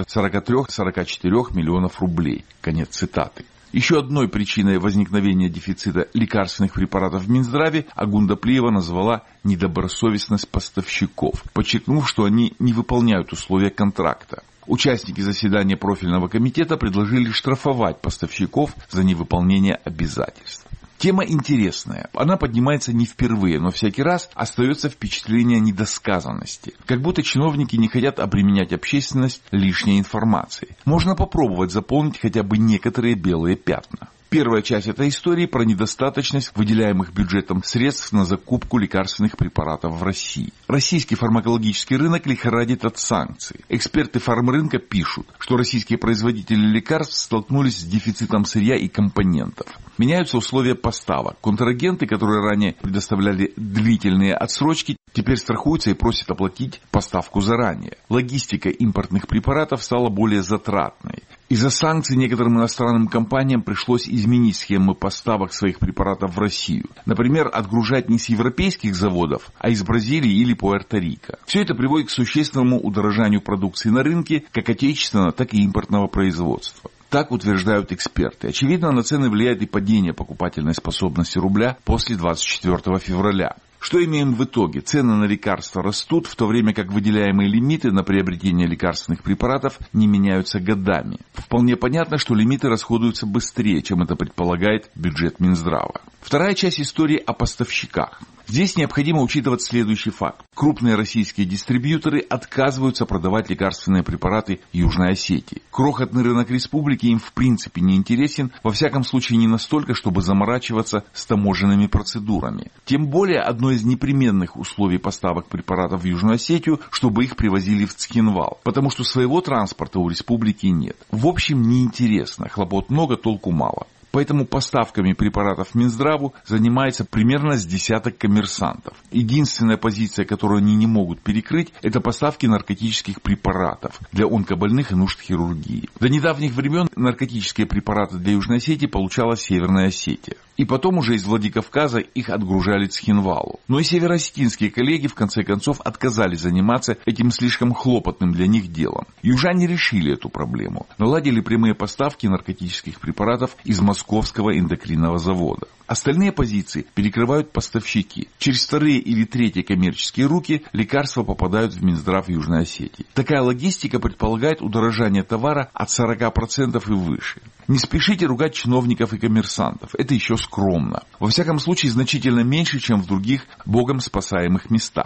43-44 миллионов рублей. Конец цитаты. Еще одной причиной возникновения дефицита лекарственных препаратов в Минздраве Агунда Плиева назвала недобросовестность поставщиков, подчеркнув, что они не выполняют условия контракта. Участники заседания профильного комитета предложили штрафовать поставщиков за невыполнение обязательств. Тема интересная. Она поднимается не впервые, но всякий раз остается впечатление недосказанности. Как будто чиновники не хотят обременять общественность лишней информацией. Можно попробовать заполнить хотя бы некоторые белые пятна. Первая часть этой истории про недостаточность выделяемых бюджетом средств на закупку лекарственных препаратов в России. Российский фармакологический рынок лихорадит от санкций. Эксперты фармрынка пишут, что российские производители лекарств столкнулись с дефицитом сырья и компонентов. Меняются условия поставок. Контрагенты, которые ранее предоставляли длительные отсрочки, теперь страхуются и просят оплатить поставку заранее. Логистика импортных препаратов стала более затратной. Из-за санкций некоторым иностранным компаниям пришлось изменить схемы поставок своих препаратов в Россию. Например, отгружать не с европейских заводов, а из Бразилии или Пуэрто-Рико. Все это приводит к существенному удорожанию продукции на рынке, как отечественного, так и импортного производства. Так утверждают эксперты. Очевидно, на цены влияет и падение покупательной способности рубля после 24 февраля. Что имеем в итоге? Цены на лекарства растут, в то время как выделяемые лимиты на приобретение лекарственных препаратов не меняются годами. Вполне понятно, что лимиты расходуются быстрее, чем это предполагает бюджет Минздрава. Вторая часть истории о поставщиках. Здесь необходимо учитывать следующий факт. Крупные российские дистрибьюторы отказываются продавать лекарственные препараты Южной Осетии. Крохотный рынок республики им в принципе не интересен, во всяком случае не настолько, чтобы заморачиваться с таможенными процедурами. Тем более одно из непременных условий поставок препаратов в Южную Осетию, чтобы их привозили в Цхинвал, потому что своего транспорта у республики нет. В общем, неинтересно, хлопот много, толку мало. Поэтому поставками препаратов Минздраву занимается примерно с десяток коммерсантов. Единственная позиция, которую они не могут перекрыть, это поставки наркотических препаратов для онкобольных и нужд хирургии. До недавних времен наркотические препараты для Южной Осетии получала Северная Осетия. И потом уже из Владикавказа их отгружали Цхинвалу. Но и североосетинские коллеги в конце концов отказались заниматься этим слишком хлопотным для них делом. Южане решили эту проблему. Наладили прямые поставки наркотических препаратов из Московского эндокринного завода. Остальные позиции перекрывают поставщики. Через вторые или третьи коммерческие руки лекарства попадают в Минздрав Южной Осетии. Такая логистика предполагает удорожание товара от 40% и выше. Не спешите ругать чиновников и коммерсантов. Это еще скромно. Во всяком случае, значительно меньше, чем в других богом спасаемых местах.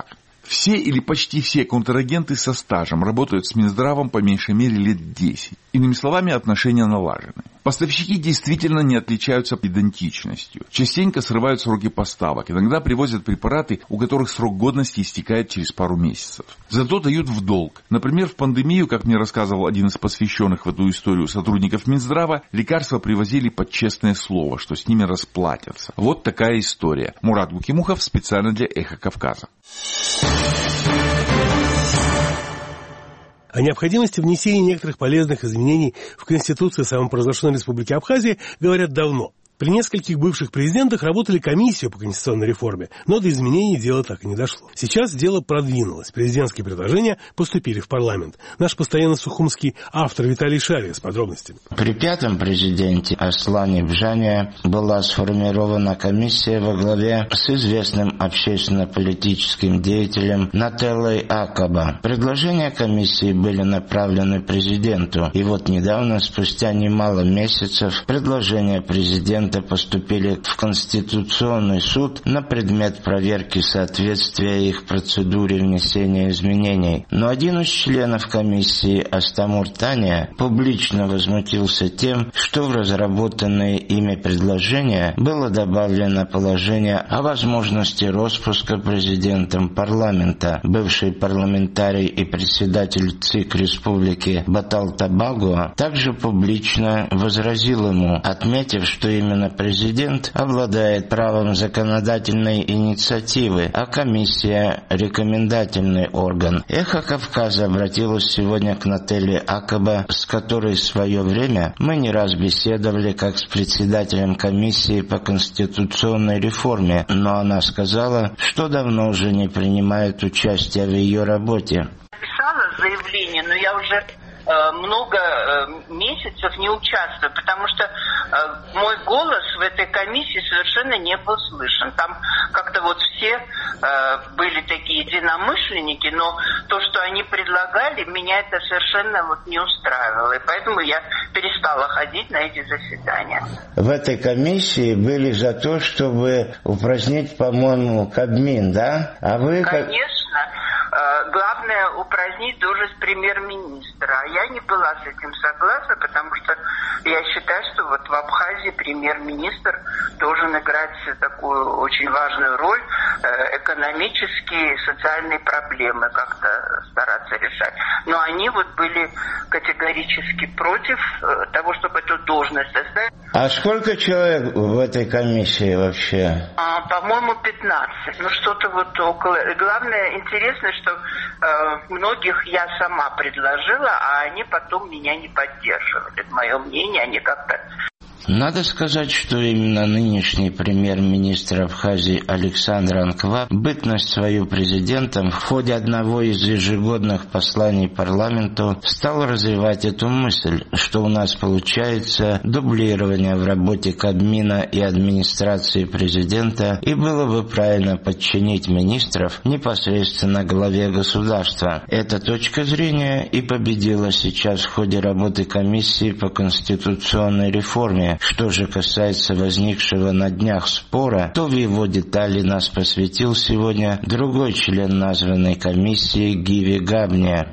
Все или почти все контрагенты со стажем работают с Минздравом по меньшей мере лет 10. Иными словами, отношения налажены. Поставщики действительно не отличаются идентичностью. Частенько срывают сроки поставок. Иногда привозят препараты, у которых срок годности истекает через пару месяцев. Зато дают в долг. Например, в пандемию, как мне рассказывал один из посвященных в эту историю сотрудников Минздрава, лекарства привозили под честное слово, что с ними расплатятся. Вот такая история. Мурат Гукимухов специально для «Эхо Кавказа». О необходимости внесения некоторых полезных изменений в Конституцию самопровозглашенной Республики Абхазия говорят давно. При нескольких бывших президентах работали комиссии по конституционной реформе, но до изменений дело так и не дошло. Сейчас дело продвинулось. Президентские предложения поступили в парламент. Наш постоянно сухумский автор Виталий Шария с подробностями. При пятом президенте Аслане Бжане была сформирована комиссия во главе с известным общественно-политическим деятелем Нателлой Акаба. Предложения комиссии были направлены президенту. И вот недавно, спустя немало месяцев, предложения президента поступили в Конституционный суд на предмет проверки соответствия их процедуре внесения изменений. Но один из членов комиссии, Астамур Таня, публично возмутился тем, что в разработанные ими предложения было добавлено положение о возможности распуска президентом парламента. Бывший парламентарий и председатель ЦИК Республики Батал Табагуа также публично возразил ему, отметив, что именно президент обладает правом законодательной инициативы, а комиссия – рекомендательный орган. «Эхо Кавказа» обратилось сегодня к Нателле Акаба, с которой в свое время мы не раз беседовали как с председателем комиссии по конституционной реформе, но она сказала, что давно уже не принимает участия в ее работе. Писала заявление, но я уже много месяцев не участвую, потому что мой голос в этой комиссии совершенно не был слышен. Там как-то вот все были такие единомышленники, но то, что они предлагали, меня это совершенно вот не устраивало. И поэтому я перестала ходить на эти заседания. В этой комиссии были за то, чтобы упразднить, по-моему, Кабмин, да? А вы... Конечно. Главное упразднить должность премьер-министра. А я не была с этим согласна, потому что я считаю, что вот в Абхазии премьер-министр должен играть такую очень важную роль, экономические и социальные проблемы как-то стараться решать. Но они вот были категорически против того, чтобы эту должность оставить. А сколько человек в этой комиссии вообще? По-моему, 15. Ну, что-то вот около. И главное, интересно, что многих я сама предложила, а они потом меня не поддерживали. Это мое мнение, они как-то... Надо сказать, что именно нынешний премьер-министр Абхазии Александр Анква бытность свою президентом в ходе одного из ежегодных посланий парламенту стал развивать эту мысль, что у нас получается дублирование в работе Кабмина и администрации президента, и было бы правильно подчинить министров непосредственно главе государства. Эта точка зрения и победила сейчас в ходе работы комиссии по конституционной реформе. Что же касается возникшего на днях спора, то в его детали нас посвятил сегодня другой член названной комиссии Гиви Габния.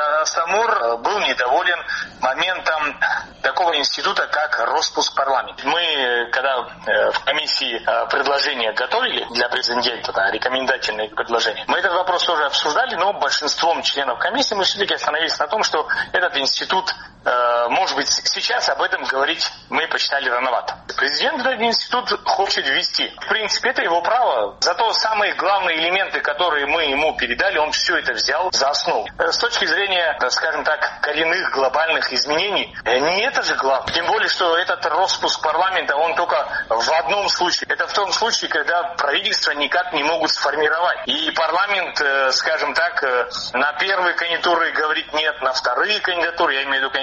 Самур был недоволен моментом такого института, как распуск парламента. Мы, когда в комиссии предложения готовили для президента, рекомендательные предложения, мы этот вопрос тоже обсуждали, но большинством членов комиссии мы все-таки остановились на том, что этот институт, может быть, сейчас об этом говорить мы посчитали рановато. Президент этот институт хочет ввести. В принципе, это его право. Зато самые главные элементы, которые мы ему передали, он все это взял за основу. С точки зрения, скажем так, коренных глобальных изменений, не это же главное. Тем более, что этот распуск парламента, он только в одном случае. Это в том случае, когда правительство никак не могут сформировать. И парламент, скажем так, на первые кандидатуры говорит нет, на вторые кандидатуры, я имею в виду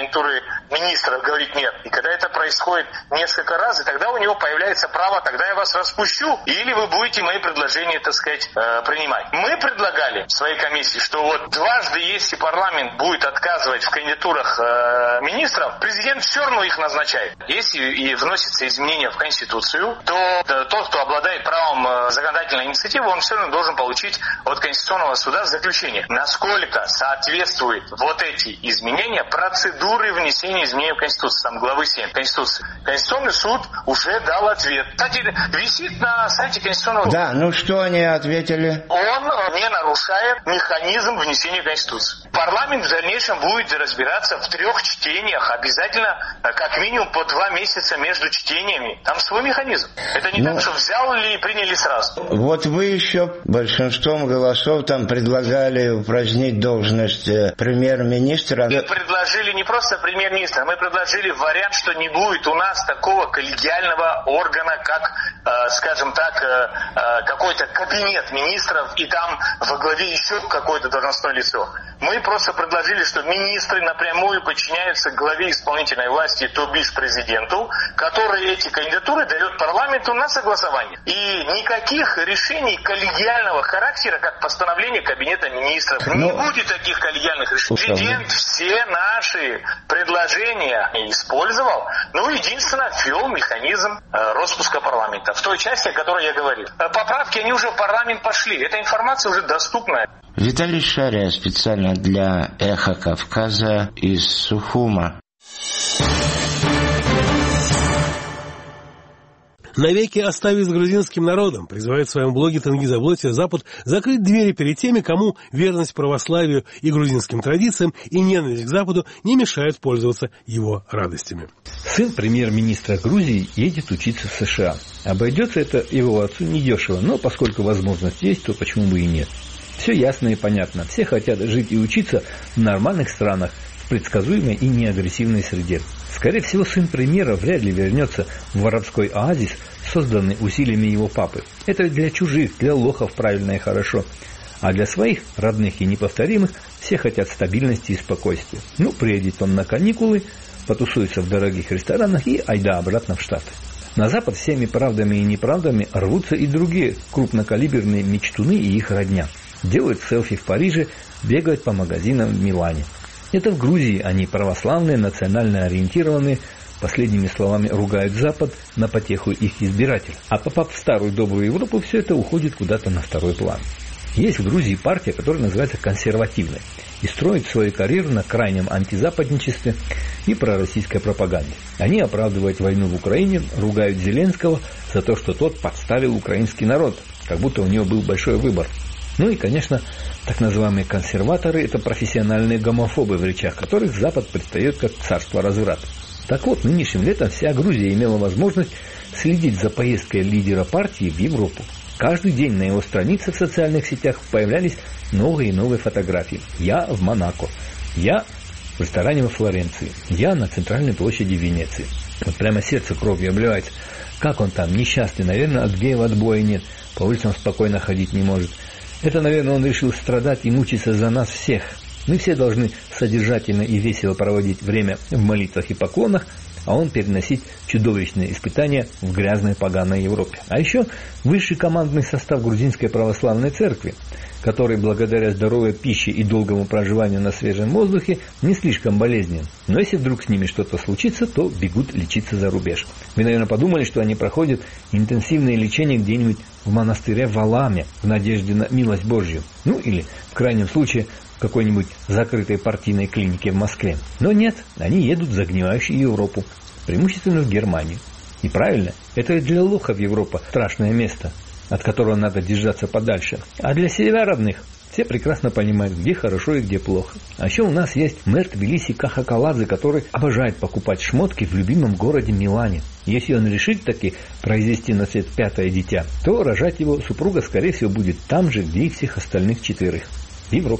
кандидатуры министров, говорит нет. И когда это происходит несколько раз, и тогда у него появляется право, тогда я вас распущу, или вы будете мои предложения, так сказать, принимать. Мы предлагали в своей комиссии, что вот дважды, если парламент будет отказывать в кандидатурах министров, президент все равно их назначает. Если и вносятся изменения в Конституцию, то тот, кто обладает правом законодательной инициативы, он все равно должен получить от Конституционного суда заключение, насколько соответствуют вот эти изменения процедуры внесения изменений в Конституцию, там главы 7 Конституции. Конституционный суд уже дал ответ. Кстати, висит на сайте Конституционного суда. Да, ну что они ответили? Он не нарушает механизм внесения Конституции. Парламент в дальнейшем будет разбираться в 3 чтениях, обязательно как минимум по 2 месяца между чтениями. Там свой механизм. Это не так, что взял и приняли сразу. Вот вы еще большинством голосов там предлагали упразднить должность премьер-министра. Мы предложили не просто премьер-министра, мы предложили вариант, что не будет у нас такого коллегиального органа, как, скажем так, какой-то кабинет министров, и там во главе еще какое-то должностное лицо. Мы просто предложили, что министры напрямую подчиняются главе исполнительной власти, то бишь президенту, который эти кандидатуры дает парламенту на согласование. И никаких решений коллегиального характера, как постановление Кабинета министров, не будет таких коллегиальных решений. Президент все наши предложения использовал, единственное, ввел механизм распуска парламента. В той части, о которой я говорил. Поправки, они уже в парламент пошли. Эта информация уже доступна. Виталий Шария специально для «Эхо Кавказа» из Сухума. Навеки оставить с грузинским народом, призывает в своем блоге Тенгиз Аблоти Запад закрыть двери перед теми, кому верность православию и грузинским традициям и ненависть к Западу не мешают пользоваться его радостями. Сын премьер-министра Грузии едет учиться в США. Обойдется это его отцу недешево, но поскольку возможность есть, то почему бы и нет. Все ясно и понятно. Все хотят жить и учиться в нормальных странах, в предсказуемой и неагрессивной среде. Скорее всего, сын премьера вряд ли вернется в воровской оазис, созданный усилиями его папы. Это для чужих, для лохов правильно и хорошо. А для своих, родных и неповторимых, все хотят стабильности и спокойствия. Приедет он на каникулы, потусуется в дорогих ресторанах и айда обратно в Штаты. На Запад всеми правдами и неправдами рвутся и другие крупнокалиберные мечтуны и их родня. Делают селфи в Париже, бегают по магазинам в Милане. Это в Грузии они православные, национально ориентированные, последними словами ругают Запад на потеху их избирателей. А попав в старую добрую Европу, все это уходит куда-то на второй план. Есть в Грузии партия, которая называется консервативной, и строит свою карьеру на крайнем антизападничестве и пророссийской пропаганде. Они оправдывают войну в Украине, ругают Зеленского за то, что тот подставил украинский народ, как будто у него был большой выбор. И, конечно, так называемые консерваторы – это профессиональные гомофобы, в речах которых Запад предстает как царство разврата. Так вот, нынешним летом вся Грузия имела возможность следить за поездкой лидера партии в Европу. Каждый день на его страницах в социальных сетях появлялись новые и новые фотографии. Я в Монако, я в ресторане во Флоренции, я на центральной площади Венеции. Вот прямо сердце кровью обливается. Как он там, несчастный, наверное, от геев отбоя нет, по улицам спокойно ходить не может. Это, наверное, он решил страдать и мучиться за нас всех. Мы все должны содержательно и весело проводить время в молитвах и поклонах, а он переносить чудовищные испытания в грязной поганой Европе. А еще высший командный состав грузинской православной церкви, который благодаря здоровой пище и долгому проживанию на свежем воздухе не слишком болезнен. Но если вдруг с ними что-то случится, то бегут лечиться за рубеж. Вы, наверное, подумали, что они проходят интенсивное лечение где-нибудь в монастыре в Аламе в надежде на милость Божью. Или, в крайнем случае, в какой-нибудь закрытой партийной клинике в Москве. Но нет, они едут в загнивающую Европу, преимущественно в Германию. И правильно, это для лохов Европа страшное место, от которого надо держаться подальше. А для себя родных все прекрасно понимают, где хорошо и где плохо. А еще у нас есть мэр Тбилиси Каха Каладзе, который обожает покупать шмотки в любимом городе Милане. Если он решит таки произвести на свет 5-е дитя, то рожать его супруга, скорее всего, будет там же, где и всех остальных 4, в Европе.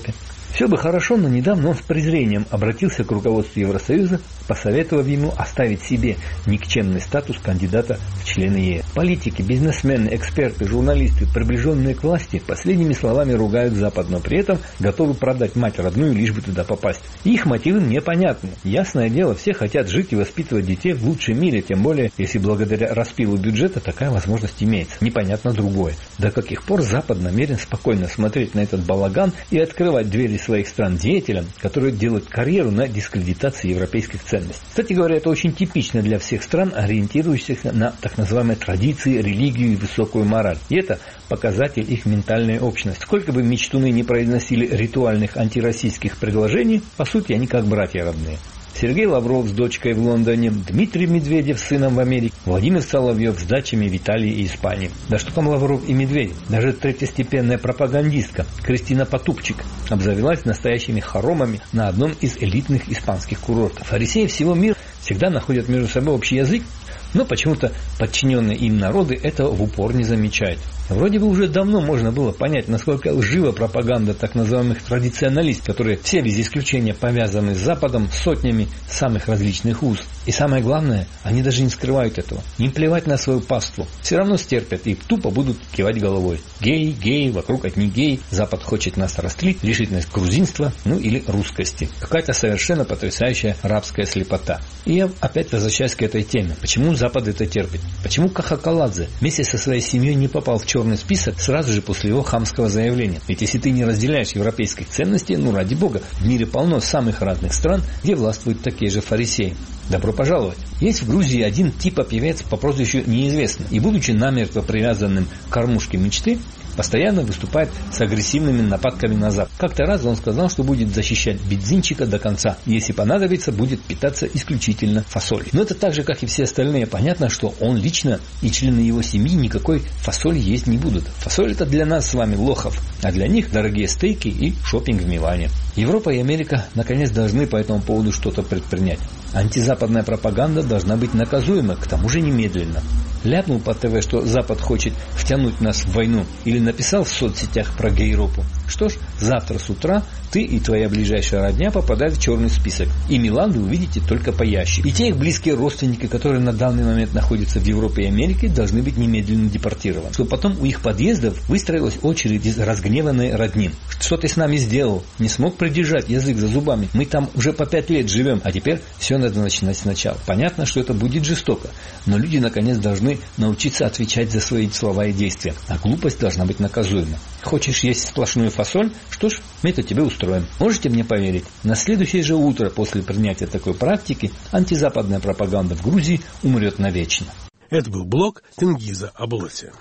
Все бы хорошо, но недавно он с презрением обратился к руководству Евросоюза, посоветовав ему оставить себе никчемный статус кандидата в члены ЕС. Политики, бизнесмены, эксперты, журналисты, приближенные к власти, последними словами ругают Запад, но при этом готовы продать мать родную, лишь бы туда попасть. Их мотивы мне понятны. Ясное дело, все хотят жить и воспитывать детей в лучшем мире, тем более, если благодаря распилу бюджета такая возможность имеется. Непонятно другое. До каких пор Запад намерен спокойно смотреть на этот балаган и открывать двери своих стран деятелям, которые делают карьеру на дискредитации европейских ценностей. Кстати говоря, это очень типично для всех стран, ориентирующихся на так называемые традиции, религию и высокую мораль. И это показатель их ментальной общности. Сколько бы мечтуны не произносили ритуальных антироссийских предложений, по сути, они как братья родные. Сергей Лавров с дочкой в Лондоне, Дмитрий Медведев с сыном в Америке, Владимир Соловьев с дачами в Италии и Испании. Да что там Лавров и Медведев? Даже третьестепенная пропагандистка Кристина Потупчик обзавелась настоящими хоромами на одном из элитных испанских курортов. Фарисеи всего мира всегда находят между собой общий язык, но почему-то подчиненные им народы этого в упор не замечают. Вроде бы уже давно можно было понять, насколько лжива пропаганда так называемых традиционалистов, которые все без исключения повязаны с Западом сотнями самых различных уз. И самое главное, они даже не скрывают этого. Им плевать на свою паству. Все равно стерпят и тупо будут кивать головой. Геи, геи, вокруг одни геи. Запад хочет нас растлить, лишить нас грузинства, ну или русскости. Какая-то совершенно потрясающая рабская слепота. И я опять возвращаюсь к этой теме. Почему Запад это терпит? Почему Кахакаладзе вместе со своей семьей не попал в черный список сразу же после его хамского заявления? Ведь если ты не разделяешь европейских ценностей, ну ради бога, в мире полно самых разных стран, где властвуют такие же фарисеи. Добро пожаловать. Есть в Грузии один типа певец по прозвищу Неизвестный. И будучи намертво привязанным к кормушке мечты, постоянно выступает с агрессивными нападками на Запад. Как-то раз он сказал, что будет защищать бензинчика до конца. Если понадобится, будет питаться исключительно фасолью. Но это так же, как и все остальные. Понятно, что он лично и члены его семьи никакой фасоли есть не будут. Фасоль это для нас с вами лохов, а для них дорогие стейки и шопинг в Милане. Европа и Америка наконец должны по этому поводу что-то предпринять. Антизападная пропаганда должна быть наказуема, к тому же немедленно. Ляпнул по ТВ, что Запад хочет втянуть нас в войну, или написал в соцсетях про Гейропу. Что ж, завтра с утра ты и твоя ближайшая родня попадают в черный список. И Милан вы увидите только по ящику. И те их близкие родственники, которые на данный момент находятся в Европе и Америке, должны быть немедленно депортированы. Чтобы потом у их подъездов выстроилась очередь из разгневанной родни. Что ты с нами сделал? Не смог придержать язык за зубами. Мы там уже по 5 лет живем, а теперь все надо начинать сначала. Понятно, что это будет жестоко, но люди наконец должны научиться отвечать за свои слова и действия. А глупость должна быть наказуема. Хочешь есть сплошную фасоль? Что ж, мы это тебе устроим. Можете мне поверить? На следующее же утро после принятия такой практики антизападная пропаганда в Грузии умрет навечно. Это был блог Тенгиза Аблоси.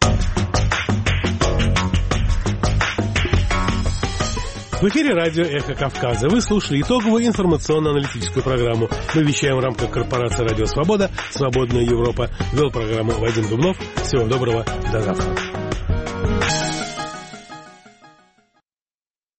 В эфире радио «Эхо Кавказа». Вы слушали итоговую информационно-аналитическую программу. Мы вещаем в рамках корпорации «Радио Свобода», «Свободная Европа». Вел программу Вадим Дубнов. Всего доброго. До завтра.